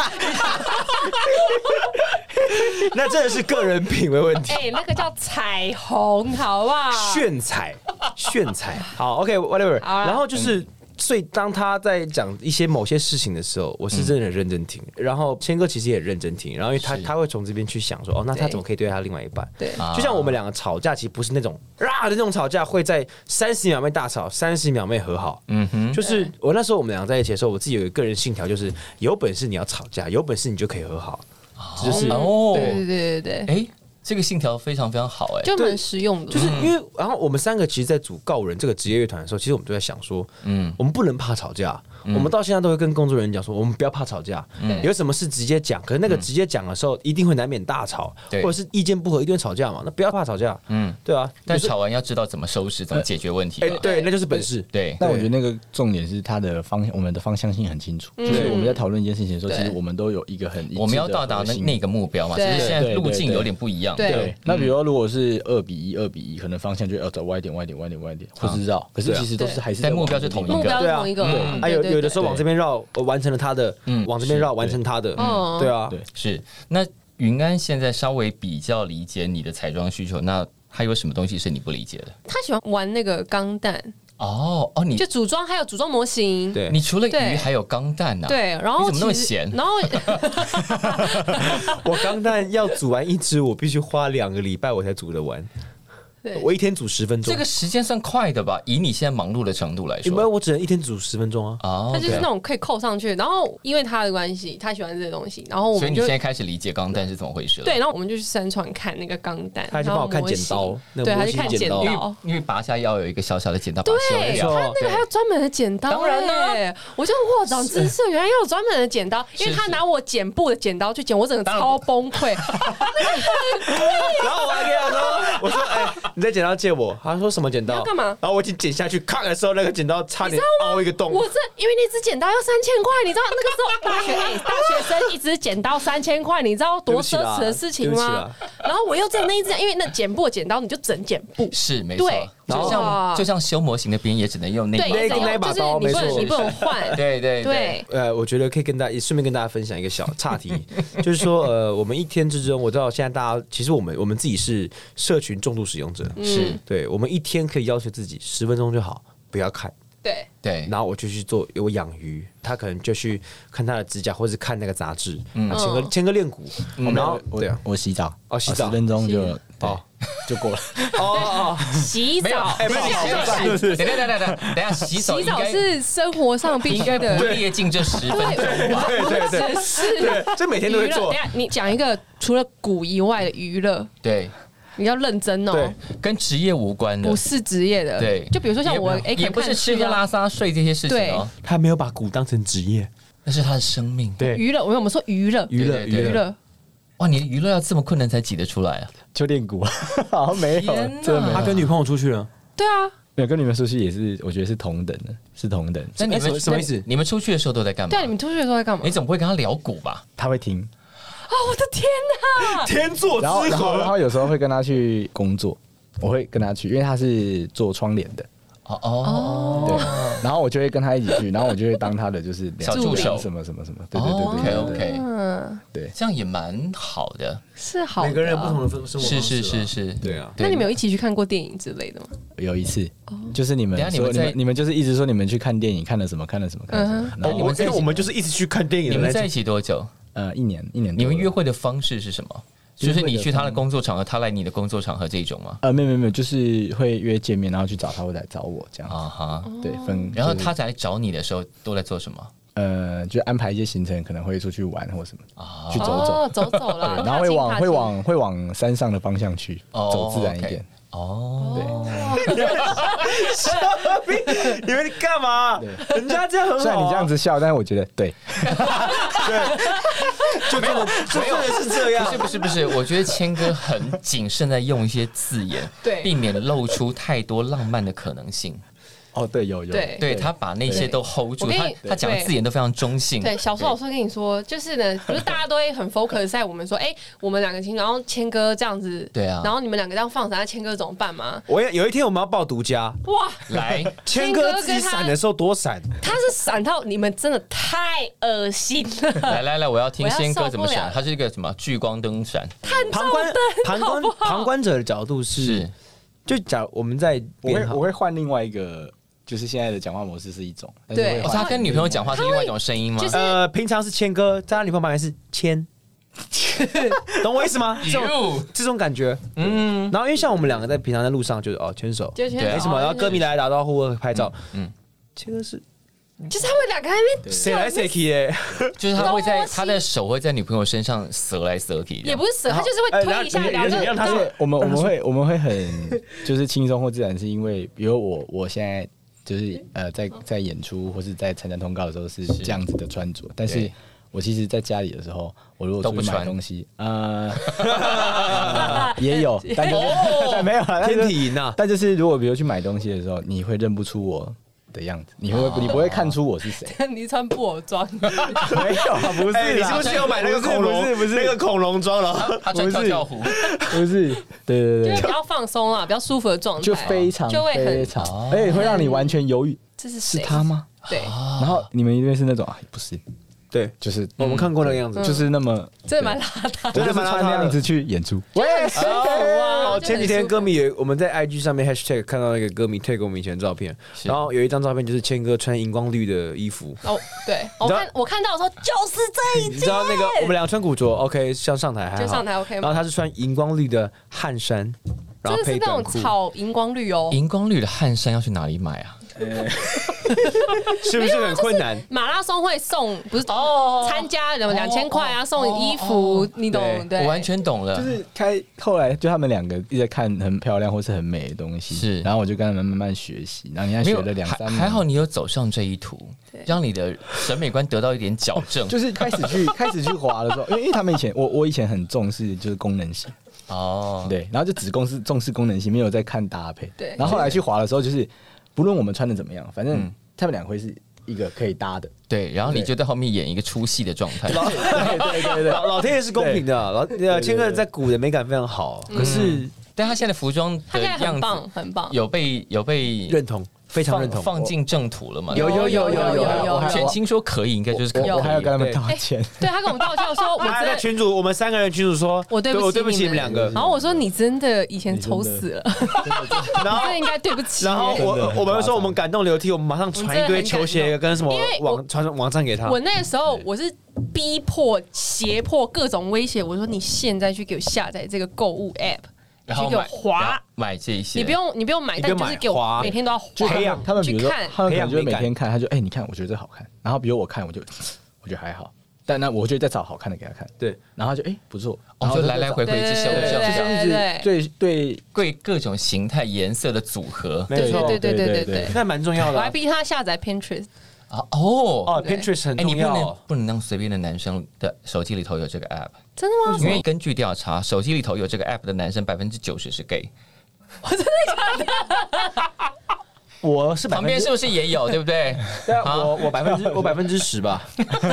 那真的是个人品味问题。 哎，那个叫彩虹，好不好？ 炫彩，炫彩。好 ，OK，whatever、 好啦然后就是，所以当他在讲一些某些事情的时候，我是真的很认真听。然后谦哥其实也很认真听，然后因为他是他会从这边去想说，哦，那他对怎么可以对他另外一半？ 对啊就像我们两个吵架，其实不是那种啊的那种吵架，会在三十秒内大吵，三十秒内和好。 嗯哼， 就是我那时候我们两个在一起的时候，我自己有一个个人信条，就是有本事你要吵架，有本事你就可以和好。这就是哦， 对对对对对， 哎，这个信条非常非常好哎。 就蛮实用的。 就是因为，然后我们三个其实，在组告人这个职业乐团的时候，其实我们都在想说， 嗯嗯，我们不能怕吵架。我们到现在都会跟工作人员讲说，我们不要怕吵架， 嗯有什么事直接讲。可是那个直接讲的时候，一定会难免大吵， 对或者是意见不合，一定会吵架嘛。那不要怕吵架， 嗯， 对啊。 但就是吵完要知道怎么收拾，怎么解决问题哎， 嘛。 对，那就是本事。 对， 但我觉得那个重点是它的方向，我们的方向性很清楚。就是我们在讨论一件事情的时候， 对其实我们都有一个很一致的我们要到达那核心那个目标嘛，只对是现在对对对路径有点不一样。 对对，那比如说如果是二比一、二比一，可能方向就要走歪一点、歪一点、歪一点、歪一点，或是绕。可是其实都是还是在但目标是同一个目标对啊是同一个，嗯还有对对有的时候往这边绕，呃完成了他的嗯， 往这边绕是完成他的， 嗯对啊， 对是。那云安现在稍微比较理解你的彩妆需求，那还有什么东西是你不理解的？ 他喜欢玩那个钢弹， 哦哦，你就组装，还有组装模型。 对。 你除了对鱼还有钢弹呐？， 对，然后你怎么那么其实闲然后我钢弹要煮完一只，我必须花两个礼拜我才煮得完。 对我一天煮十分钟， 这个时间算快的吧？以你现在忙碌的程度来因为说， 我只能一天煮十分钟啊。 哦， 它就是对啊那种可以扣上去，然后因为他的关系，他喜欢这些东西，然后我们就所以你现在开始理解钢弹是怎么回事了？ 对，，然后我们就去山船看那个钢弹， 他还去帮我看剪刀，那对， 个模他去看剪型剪刀因为刀。 因为拔下要有一个小小的剪刀把它修对， 掉， 没错他那个还有专门的剪刀、欸， 当然啦我就哇，长知识，原来要有专门的剪刀，因为他拿我剪布的剪刀去剪，我整个超崩溃。 然后我还跟他说：“我说，哎、你这剪刀借我。”他说：“什么剪刀？ 你要干嘛然后我已经剪下去，咔的时候，那个剪刀差点凹一个洞。 我这因为那支剪刀要三千块，你知道那个时候大学哎、大学生一支剪刀三千块，你知道多奢侈的事情对不起吗啦？ 然后我又在那一支，因为那剪布的剪刀你就整剪布， 是没错对， 就像哇就像修模型的边也只能用那对， 个那那一也只有就是把刀你不能没错你不能换， 对对对， 呃，我觉得可以跟大家也顺便跟大家分享一个小岔题，就是说，呃，我们一天之中，我知道现在大家其实我们我们自己是社群重度使用者， 是对，我们一天可以要求自己十分钟就好，不要看。 对对， 然后我就去做，我养鱼，他可能就去看他的指甲，或者是看那个杂志，嗯，签个签个练骨，然后我对啊， 我洗澡哦洗澡十分钟就哦哦就过了。 哦哦， 没有， 洗澡， 哎，不是洗手洗，等一下等一下等一下等一下，洗手洗澡应该是生活上必应该须的不。列进这十分钟吧？ 对对对只是对，这每天都会娱乐。 做等一，下你讲一个除了鼓以外的娱乐， 对， 你要认真哦对， 跟职业无关的不，是职业的。 对， 就比如说像我， 也哎， 也不是吃喝拉撒睡这些事情哦， 他没有把鼓当成职业， 那是他的生命。 对， 娱乐，我们说娱乐， 娱乐对对对娱乐， 哇，你的娱乐要这么困难才挤得出来啊？ 就练鼓，好像没有， 天哪真的没有。 他跟女朋友出去了， 对啊， 没有跟你们出去也是，我觉得是同等的，是同等。 那你们什么什么意思你们出去的时候都在干嘛？ 对啊，你们出去的时候在干嘛？ 你怎么不会跟他聊鼓吧？ 他会听， 哦，我的天哪！ 天作然后之合， 然后然后有时候会跟他去工作，我会跟他去，因为他是做窗帘的， 哦哦， 对，然后我就会跟他一起去，然后我就会当他的就是小助手什么什么什么，对对对 ，OK 对 OK， 嗯， 对， 这样也蛮好的， 是好的啊。 每个人有不同的生活方式是啊是是是， 对啊。 那你们有一起去看过电影之类的吗？ 有一次就是你们等一下你们在说你们你们就是一直说你们去看电影，看了什么看了什么看了什么，然后我你们在一起因为我们就是一直去看电影的那种你们在一起多久？ 呃一年一年多了， 你们约会的方式是什么？就是你去他的工作场合，他来你的工作场合这种吗？ 呃没有没有没有，就是会约见面，然后去找他或者来找我这样， 啊哈， 对分， 然后就是他来找你的时候都在做什么？ 呃就安排一些行程，可能会出去玩或什么， 啊去走走， 哦，走走啦， 对，然后会往踏青会往会往山上的方向去， 哦走自然一 OK 点。 哦， 对， 你们干嘛？人家这样很好啊。 虽然你这样子笑，但是我觉得对， 就真的就真的是这样不。是不是不是，我觉得谦哥很谨慎在用一些字眼， 对避免露出太多浪漫的可能性。 哦对有有， 对对他把那些都 hold 住，他我跟你他讲的字眼都非常中性。 对，小时候老师跟你说，就是呢，不是大家都会很 focus 在我们说，哎，我们两个亲，然后谦哥这样子， 对啊然后你们两个这样放闪，那谦哥怎么办吗？ 我也有一天我们要报独家， 哇， 来， 谦哥自己闪的时候多闪， 他是闪到你们真的太恶心了， 来来来，我要听我要谦哥怎么闪受不了。 他是一个什么聚光灯闪？ 旁观旁观好不好旁观者的角度是， 是就假如我们在我会编号我会换另外一个，就是现在的讲话模式是一种，但是对会换哦，他跟女朋友讲话是另外一种声音吗？ 就是呃，平常是谦哥，在他女朋友旁边是谦，懂我意思吗？这种哟这种感觉， 嗯， 然后因为像我们两个在平常在路上就是哦牵手， 就谦对啊没什么，然后歌迷来打招呼拍照， 嗯嗯，谦哥是就是他们两个在那边谁来谁去耶？ 就是他会在东西他的手会在女朋友身上折来折去， 也不是死，他就是会推一下， 哎然后就让让他而且我们我们会我们会很就是轻松或自然，是因为比如我我现在就是呃在在演出或是在参加通告的时候是这样子的穿着，但是对我其实在家里的时候，我如果出去买都不穿东西，呃呃也有，但就是但没有了，但天是体营啊， 但就是如果比如去买东西的时候，你会认不出我的样子，你会你不会看出我是谁？ 你穿布偶装， 没有啊，不是哎，你啦， 是不是有买那个恐龙？ 不是不是那个恐龙装了？ 他穿跳跳虎， 不是，对对对就是比较放松啦，比较舒服的状态， 就非常就会很非常，而且会让你完全犹豫，是这是谁？ 他吗？ 对， 然后你们一定是那种啊，不是， 对， 就是我们看过那个样子， 就是那么， 真的蛮邋遢我就是穿那样子去演出。喂， 哇哦，前几天歌迷有我们在 I G 上面 hashtag 看到那个歌迷 tag 我们以前的照片， 是然后有一张照片就是谦哥穿荧光绿的衣服， 哦，对，我知道看我看到的时候就是这一你知道那个我们两个穿古着 OK 像上台还好， 就上台 OK 吗然后他是穿荧光绿的汗衫，然后真的是那种配短裤， 草荧光绿哦。 荧光绿的汗衫要去哪里买啊？ 是不是很困难？ 马拉松会送，不是哦参加什么两千块啊，送衣服，你懂？对， 我完全懂了， 就是开后来就他们两个一直在看很漂亮或是很美的东西， 是然后我就跟他们慢慢学习，然后你看学没有了两三年， 还还好你有走上这一途，让你的审美观得到一点矫正。 就是开始去开始去滑的时候，因为因为他们以前我我以前很重视就是功能性， 哦， 对，然后就只重视重视功能性，没有在看搭配。 对然后后来去滑的时候，就是不论我们穿的怎么样，反正嗯他们俩会是一个可以搭的。 对，然后你就在后面演一个出戏的状态。 对对对对老老天爷是公平的，老呃谦哥在鼓的美感非常好，可是但他现在的服装他现在的样子很棒，很棒。 有被有被认同，非常认同。 放放进正途了嘛？ 有有有有有有有全清说可以，应该就是可以。 我我还要跟他们对道歉。 对他跟我们道歉说，我他还在真的， 群主，我们三个人群主说， 我对不起我对不起你们两个。 然后我说你真的以前丑死了， 然后真的应该对不起。 然后真的很我我们夸张说我们感动流涕，我们马上传一堆球鞋跟什么因为我网传网站给他。 我那个时候我是逼迫、胁迫、各种威胁，我说你现在去给我下载这个购物 app，去给我然后买滑然后买这些， 你不用你不用买， 你不用但就是给我买滑每天都要就滑培养他们比如说去看他们可能就会培养美感每天看，他就哎、你看我觉得这好看，然后比如我看我就我觉得还好，但那我就再找好看的给他看， 对， 然后他就哎、不错， 哦然后就来来回回一直修修对对对修， 对对最对贵各种形态颜色的组合没错， 对对对对对对对。 那蛮重要的啊。 我还逼他下载 Pinterest， 啊哦。 哦对 ，Pinterest 很哎，你不能重要。 不能让随便的男生的手机里头有这个 app， 真的吗？ 因为根据调查，手机里头有这个 app 的男生百分之九十是 gay。 我是旁边是不是也有，对不对？ 对啊，我我百分之我百分之十吧。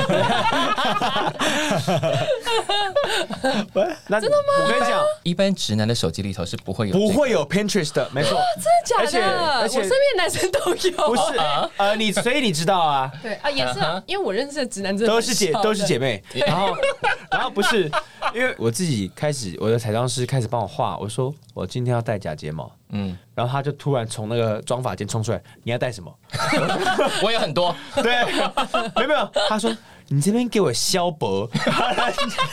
那真的吗？我跟你讲， 一般直男的手机里头是不会有、这个， 不会有 Pinterest 的，没错。 真的假的？ 而且而且我身边的男生都有。 不是呃，你所以你知道啊， 对啊，也是啊，因为我认识的直男真的都是姐蛮少的都是姐妹，然后然后不是因为我自己开始我的彩妆师开始帮我画，我说我今天要戴假睫毛，嗯，然后他就突然从那个妆发间冲出来，你要戴什么？ 我有很多， 对，没有没有，他说你这边给我削薄，他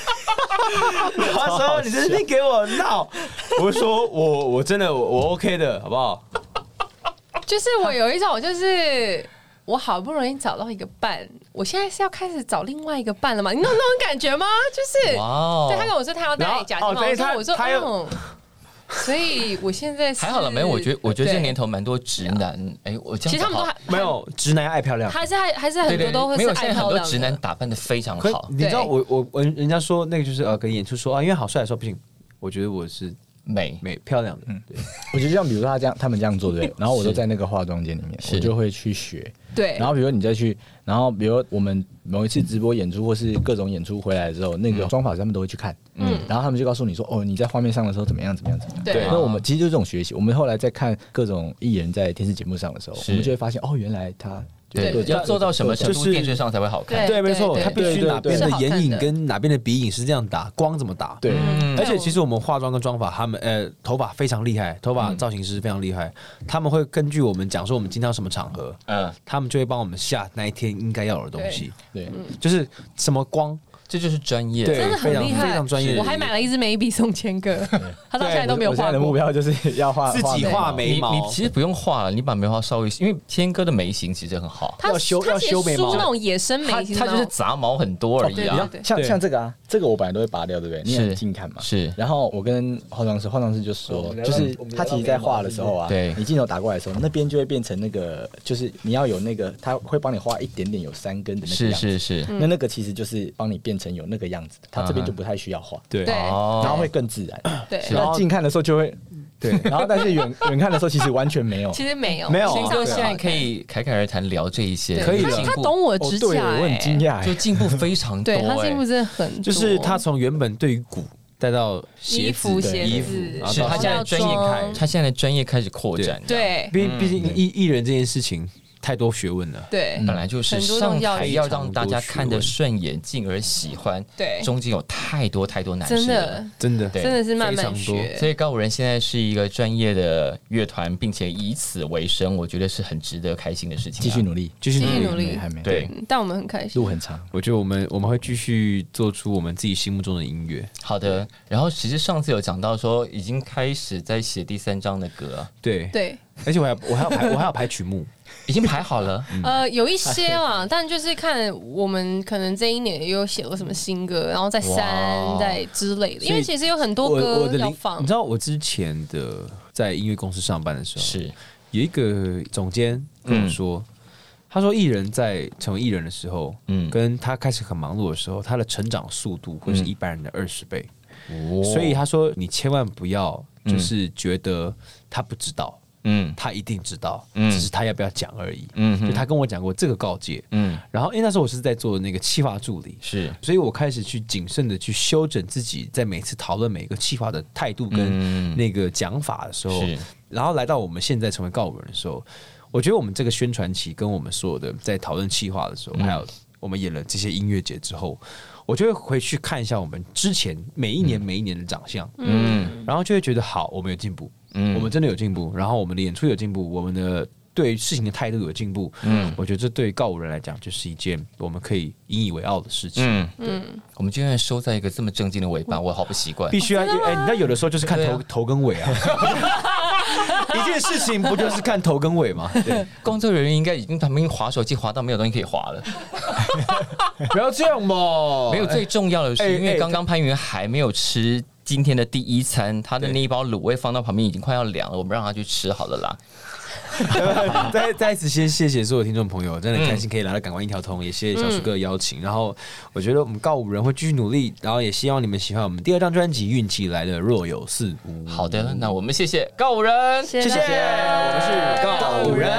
说你这边给我闹，我说我我真的我我 OK 的好不好？ 就是我有一种就是。我好不容易找到一个伴，我现在是要开始找另外一个伴了嘛？你懂那种感觉吗？就是， 哇对他跟我说他要戴假睫毛， 哦对他我说他又哦，所以我现在是还好了没有？我觉得我觉得这对年头蛮多直男，哎，我这样其实他们都还没有直男爱漂亮， 还是还还是很对对多都会没有，现是爱在很漂亮的多直男打扮的非常可好， 你知道我我我人家说那个就是呃跟演出说啊，因为好帅的时候不行，我觉得我是美美漂亮的，对， 我觉得像比如说他这样，他们这样做对，然后我都在那个化妆间里面， 是我就会去学。 对， 然后比如你再去，然后比如我们某一次直播演出或是各种演出回来的时候，那个妆法师他们都会去看，嗯，然后他们就告诉你说，哦，你在画面上的时候怎么样怎么样怎么样。 对所以我们其实就是这种学习。我们后来在看各种艺人在电视节目上的时候， 是我们就会发现，哦，原来他对，要做到什么程度， 就是电视上才会好看。 对，没错， 对他必须哪边的眼影是好看的跟哪边的鼻影是这样打，光怎么打， 对， 嗯而且其实我们化妆跟妆法，他们呃头发非常厉害，头发造型师非常厉害，他们会根据我们讲说我们今天要什么场合， 嗯， 他们就会帮我们下那一天应该要有的东西， 对， 就是什么光， 这就是专业。 对真的很厉害， 非常非常专业的我还买了一支眉笔送千个，他到现在都没有我现在的目画过。 标就是要画自己画眉你毛， 你其实不用画了，你把眉毛稍微，因为天哥的眉形其实很好， 他要修他其实要修眉毛梳那种野生眉他形， 他就是杂毛很多而已啊对对。对像对像这个啊，这个我本来都会拔掉，对不对？你是很近看嘛。 是然后我跟化妆师，化妆师就说我们，聊到就是我们聊到他其实在画的时候啊， 对你镜头打过来的时候，那边就会变成那个，就是你要有那个，他会帮你画一点点有三根的那个是样子。 是是， 那那个其实就是帮你变成有那个样子的，他这边就不太需要画， 对对哦然后会更自然。 对， 然后近看的时候就会， 对， 然后但是远远看的时候其实完全没有。 其实没有没有新哥欣赏现在可以侃侃而谈聊这一些， 可以了他他进步懂我的指， 哦对， 甲， 我很惊欸， 讶欸。 就进步非常多。 对他进步哎真的很多， 就是他从原本对于骨带到鞋子衣服、 对鞋衣服子， 然后是他现在要专业装开，他现在的专业开始扩展。 对毕毕竟艺艺人这件事情太多学问了， 对本来就是很多上东西要台要让大家看得顺眼，进而喜欢。 对中间有太多太多难事了。 真的真的对真的是慢慢非常多学， 所以告五人现在是一个专业的乐团，并且以此为生，我觉得是很值得开心的事情啊。 继续努力， 继续继续努力努力。 没还没对， 嗯但我们很开心路。很长。 我觉得我们我们会继续做出我们自己心目中的音乐。 好的。然后其实上次有讲到说，已经开始在写第三章的歌啊， 对， 对， 而且我还我还要排我还要排曲目， 已经排好了。 呃，有一些啦，但就是看我们可能这一年也有写了什么新歌，然后再哇删再之类的，因为其实有很多我我歌的灵要放你知。道我之前的在音乐公司上班的时候， 是， 有一个总监跟我说，他说艺人在成为艺人的时候， 嗯跟他开始很忙碌的时候，他的成长速度会是一般人的二十倍。 哦所以他说，你千万不要就是觉得他不知道， 嗯他一定知道， 嗯只是他要不要讲而已。 嗯哼就他跟我讲过这个告诫， 嗯然后因为那时候我是在做那个企划助理， 是所以我开始去谨慎的去修整自己在每次讨论每个企划的态度跟嗯那个讲法的时候， 是然后来到我们现在成为告五人的时候，我觉得我们这个宣传期跟我们所有的在讨论企划的时候，还有我们演了这些音乐节之后，我就会回去看一下我们之前每一年每一年的长相， 嗯然后就会觉得好，我们有进步， 嗯我们真的有进步，然后我们的演出有进步，我们的对事情的态度有进步， 嗯我觉得这对告五人来讲就是一件我们可以引以为傲的事情。 嗯嗯，我们居然收在一个这么正经的尾巴，我好不习惯。 必须要哎、你知道有的时候就是看头、 对啊头跟尾啊，一件事情不就是看头跟尾吗？对， 工作人员应该已经他们滑手机滑到没有东西可以滑了。 不要这样嘛， 没有，最重要的是， 哎因为哎刚刚潘云还没有吃今天的第一餐，他的那一包卤味放到旁边已经快要凉了，我们让他去吃好了啦。 再再一次先谢谢所有听众朋友，真的很开心可以来到感官一条通，也谢谢小树哥的邀请。然后我觉得我们告五人会继续努力，然后也希望你们喜欢我们第二张专辑《运气来的若有似无》。 好的，那我们谢谢告五人， 谢谢谢，我们是告五人。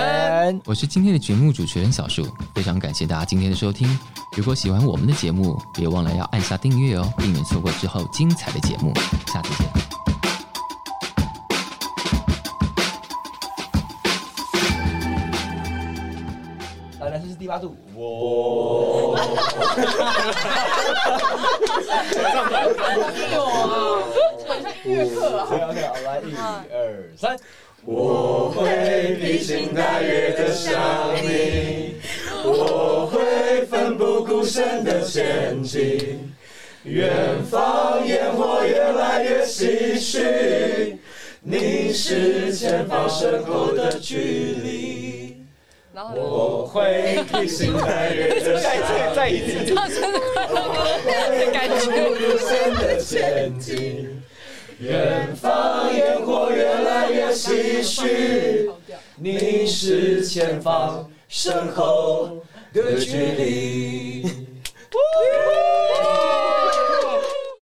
文， 我是今天的节目主持人小树，非常感谢大家今天的收听。如果喜欢我们的节目，别忘了要按下订阅哦，避免错过之后精彩的节目。下次见。 好，来，这是第八度。我。 有啊，很像乐课啊。 OK， 好，来，一二三。 我会披星戴月的想你，我会奋不顾身的前进，远方烟火越来越唏嘘，凝视前方身后的距离。我会披星戴月的想你， 再一次，唱生日快乐歌的感觉。 奋不顾身的前进。远方烟火越来越唏嘘，凝视前方身后的距离。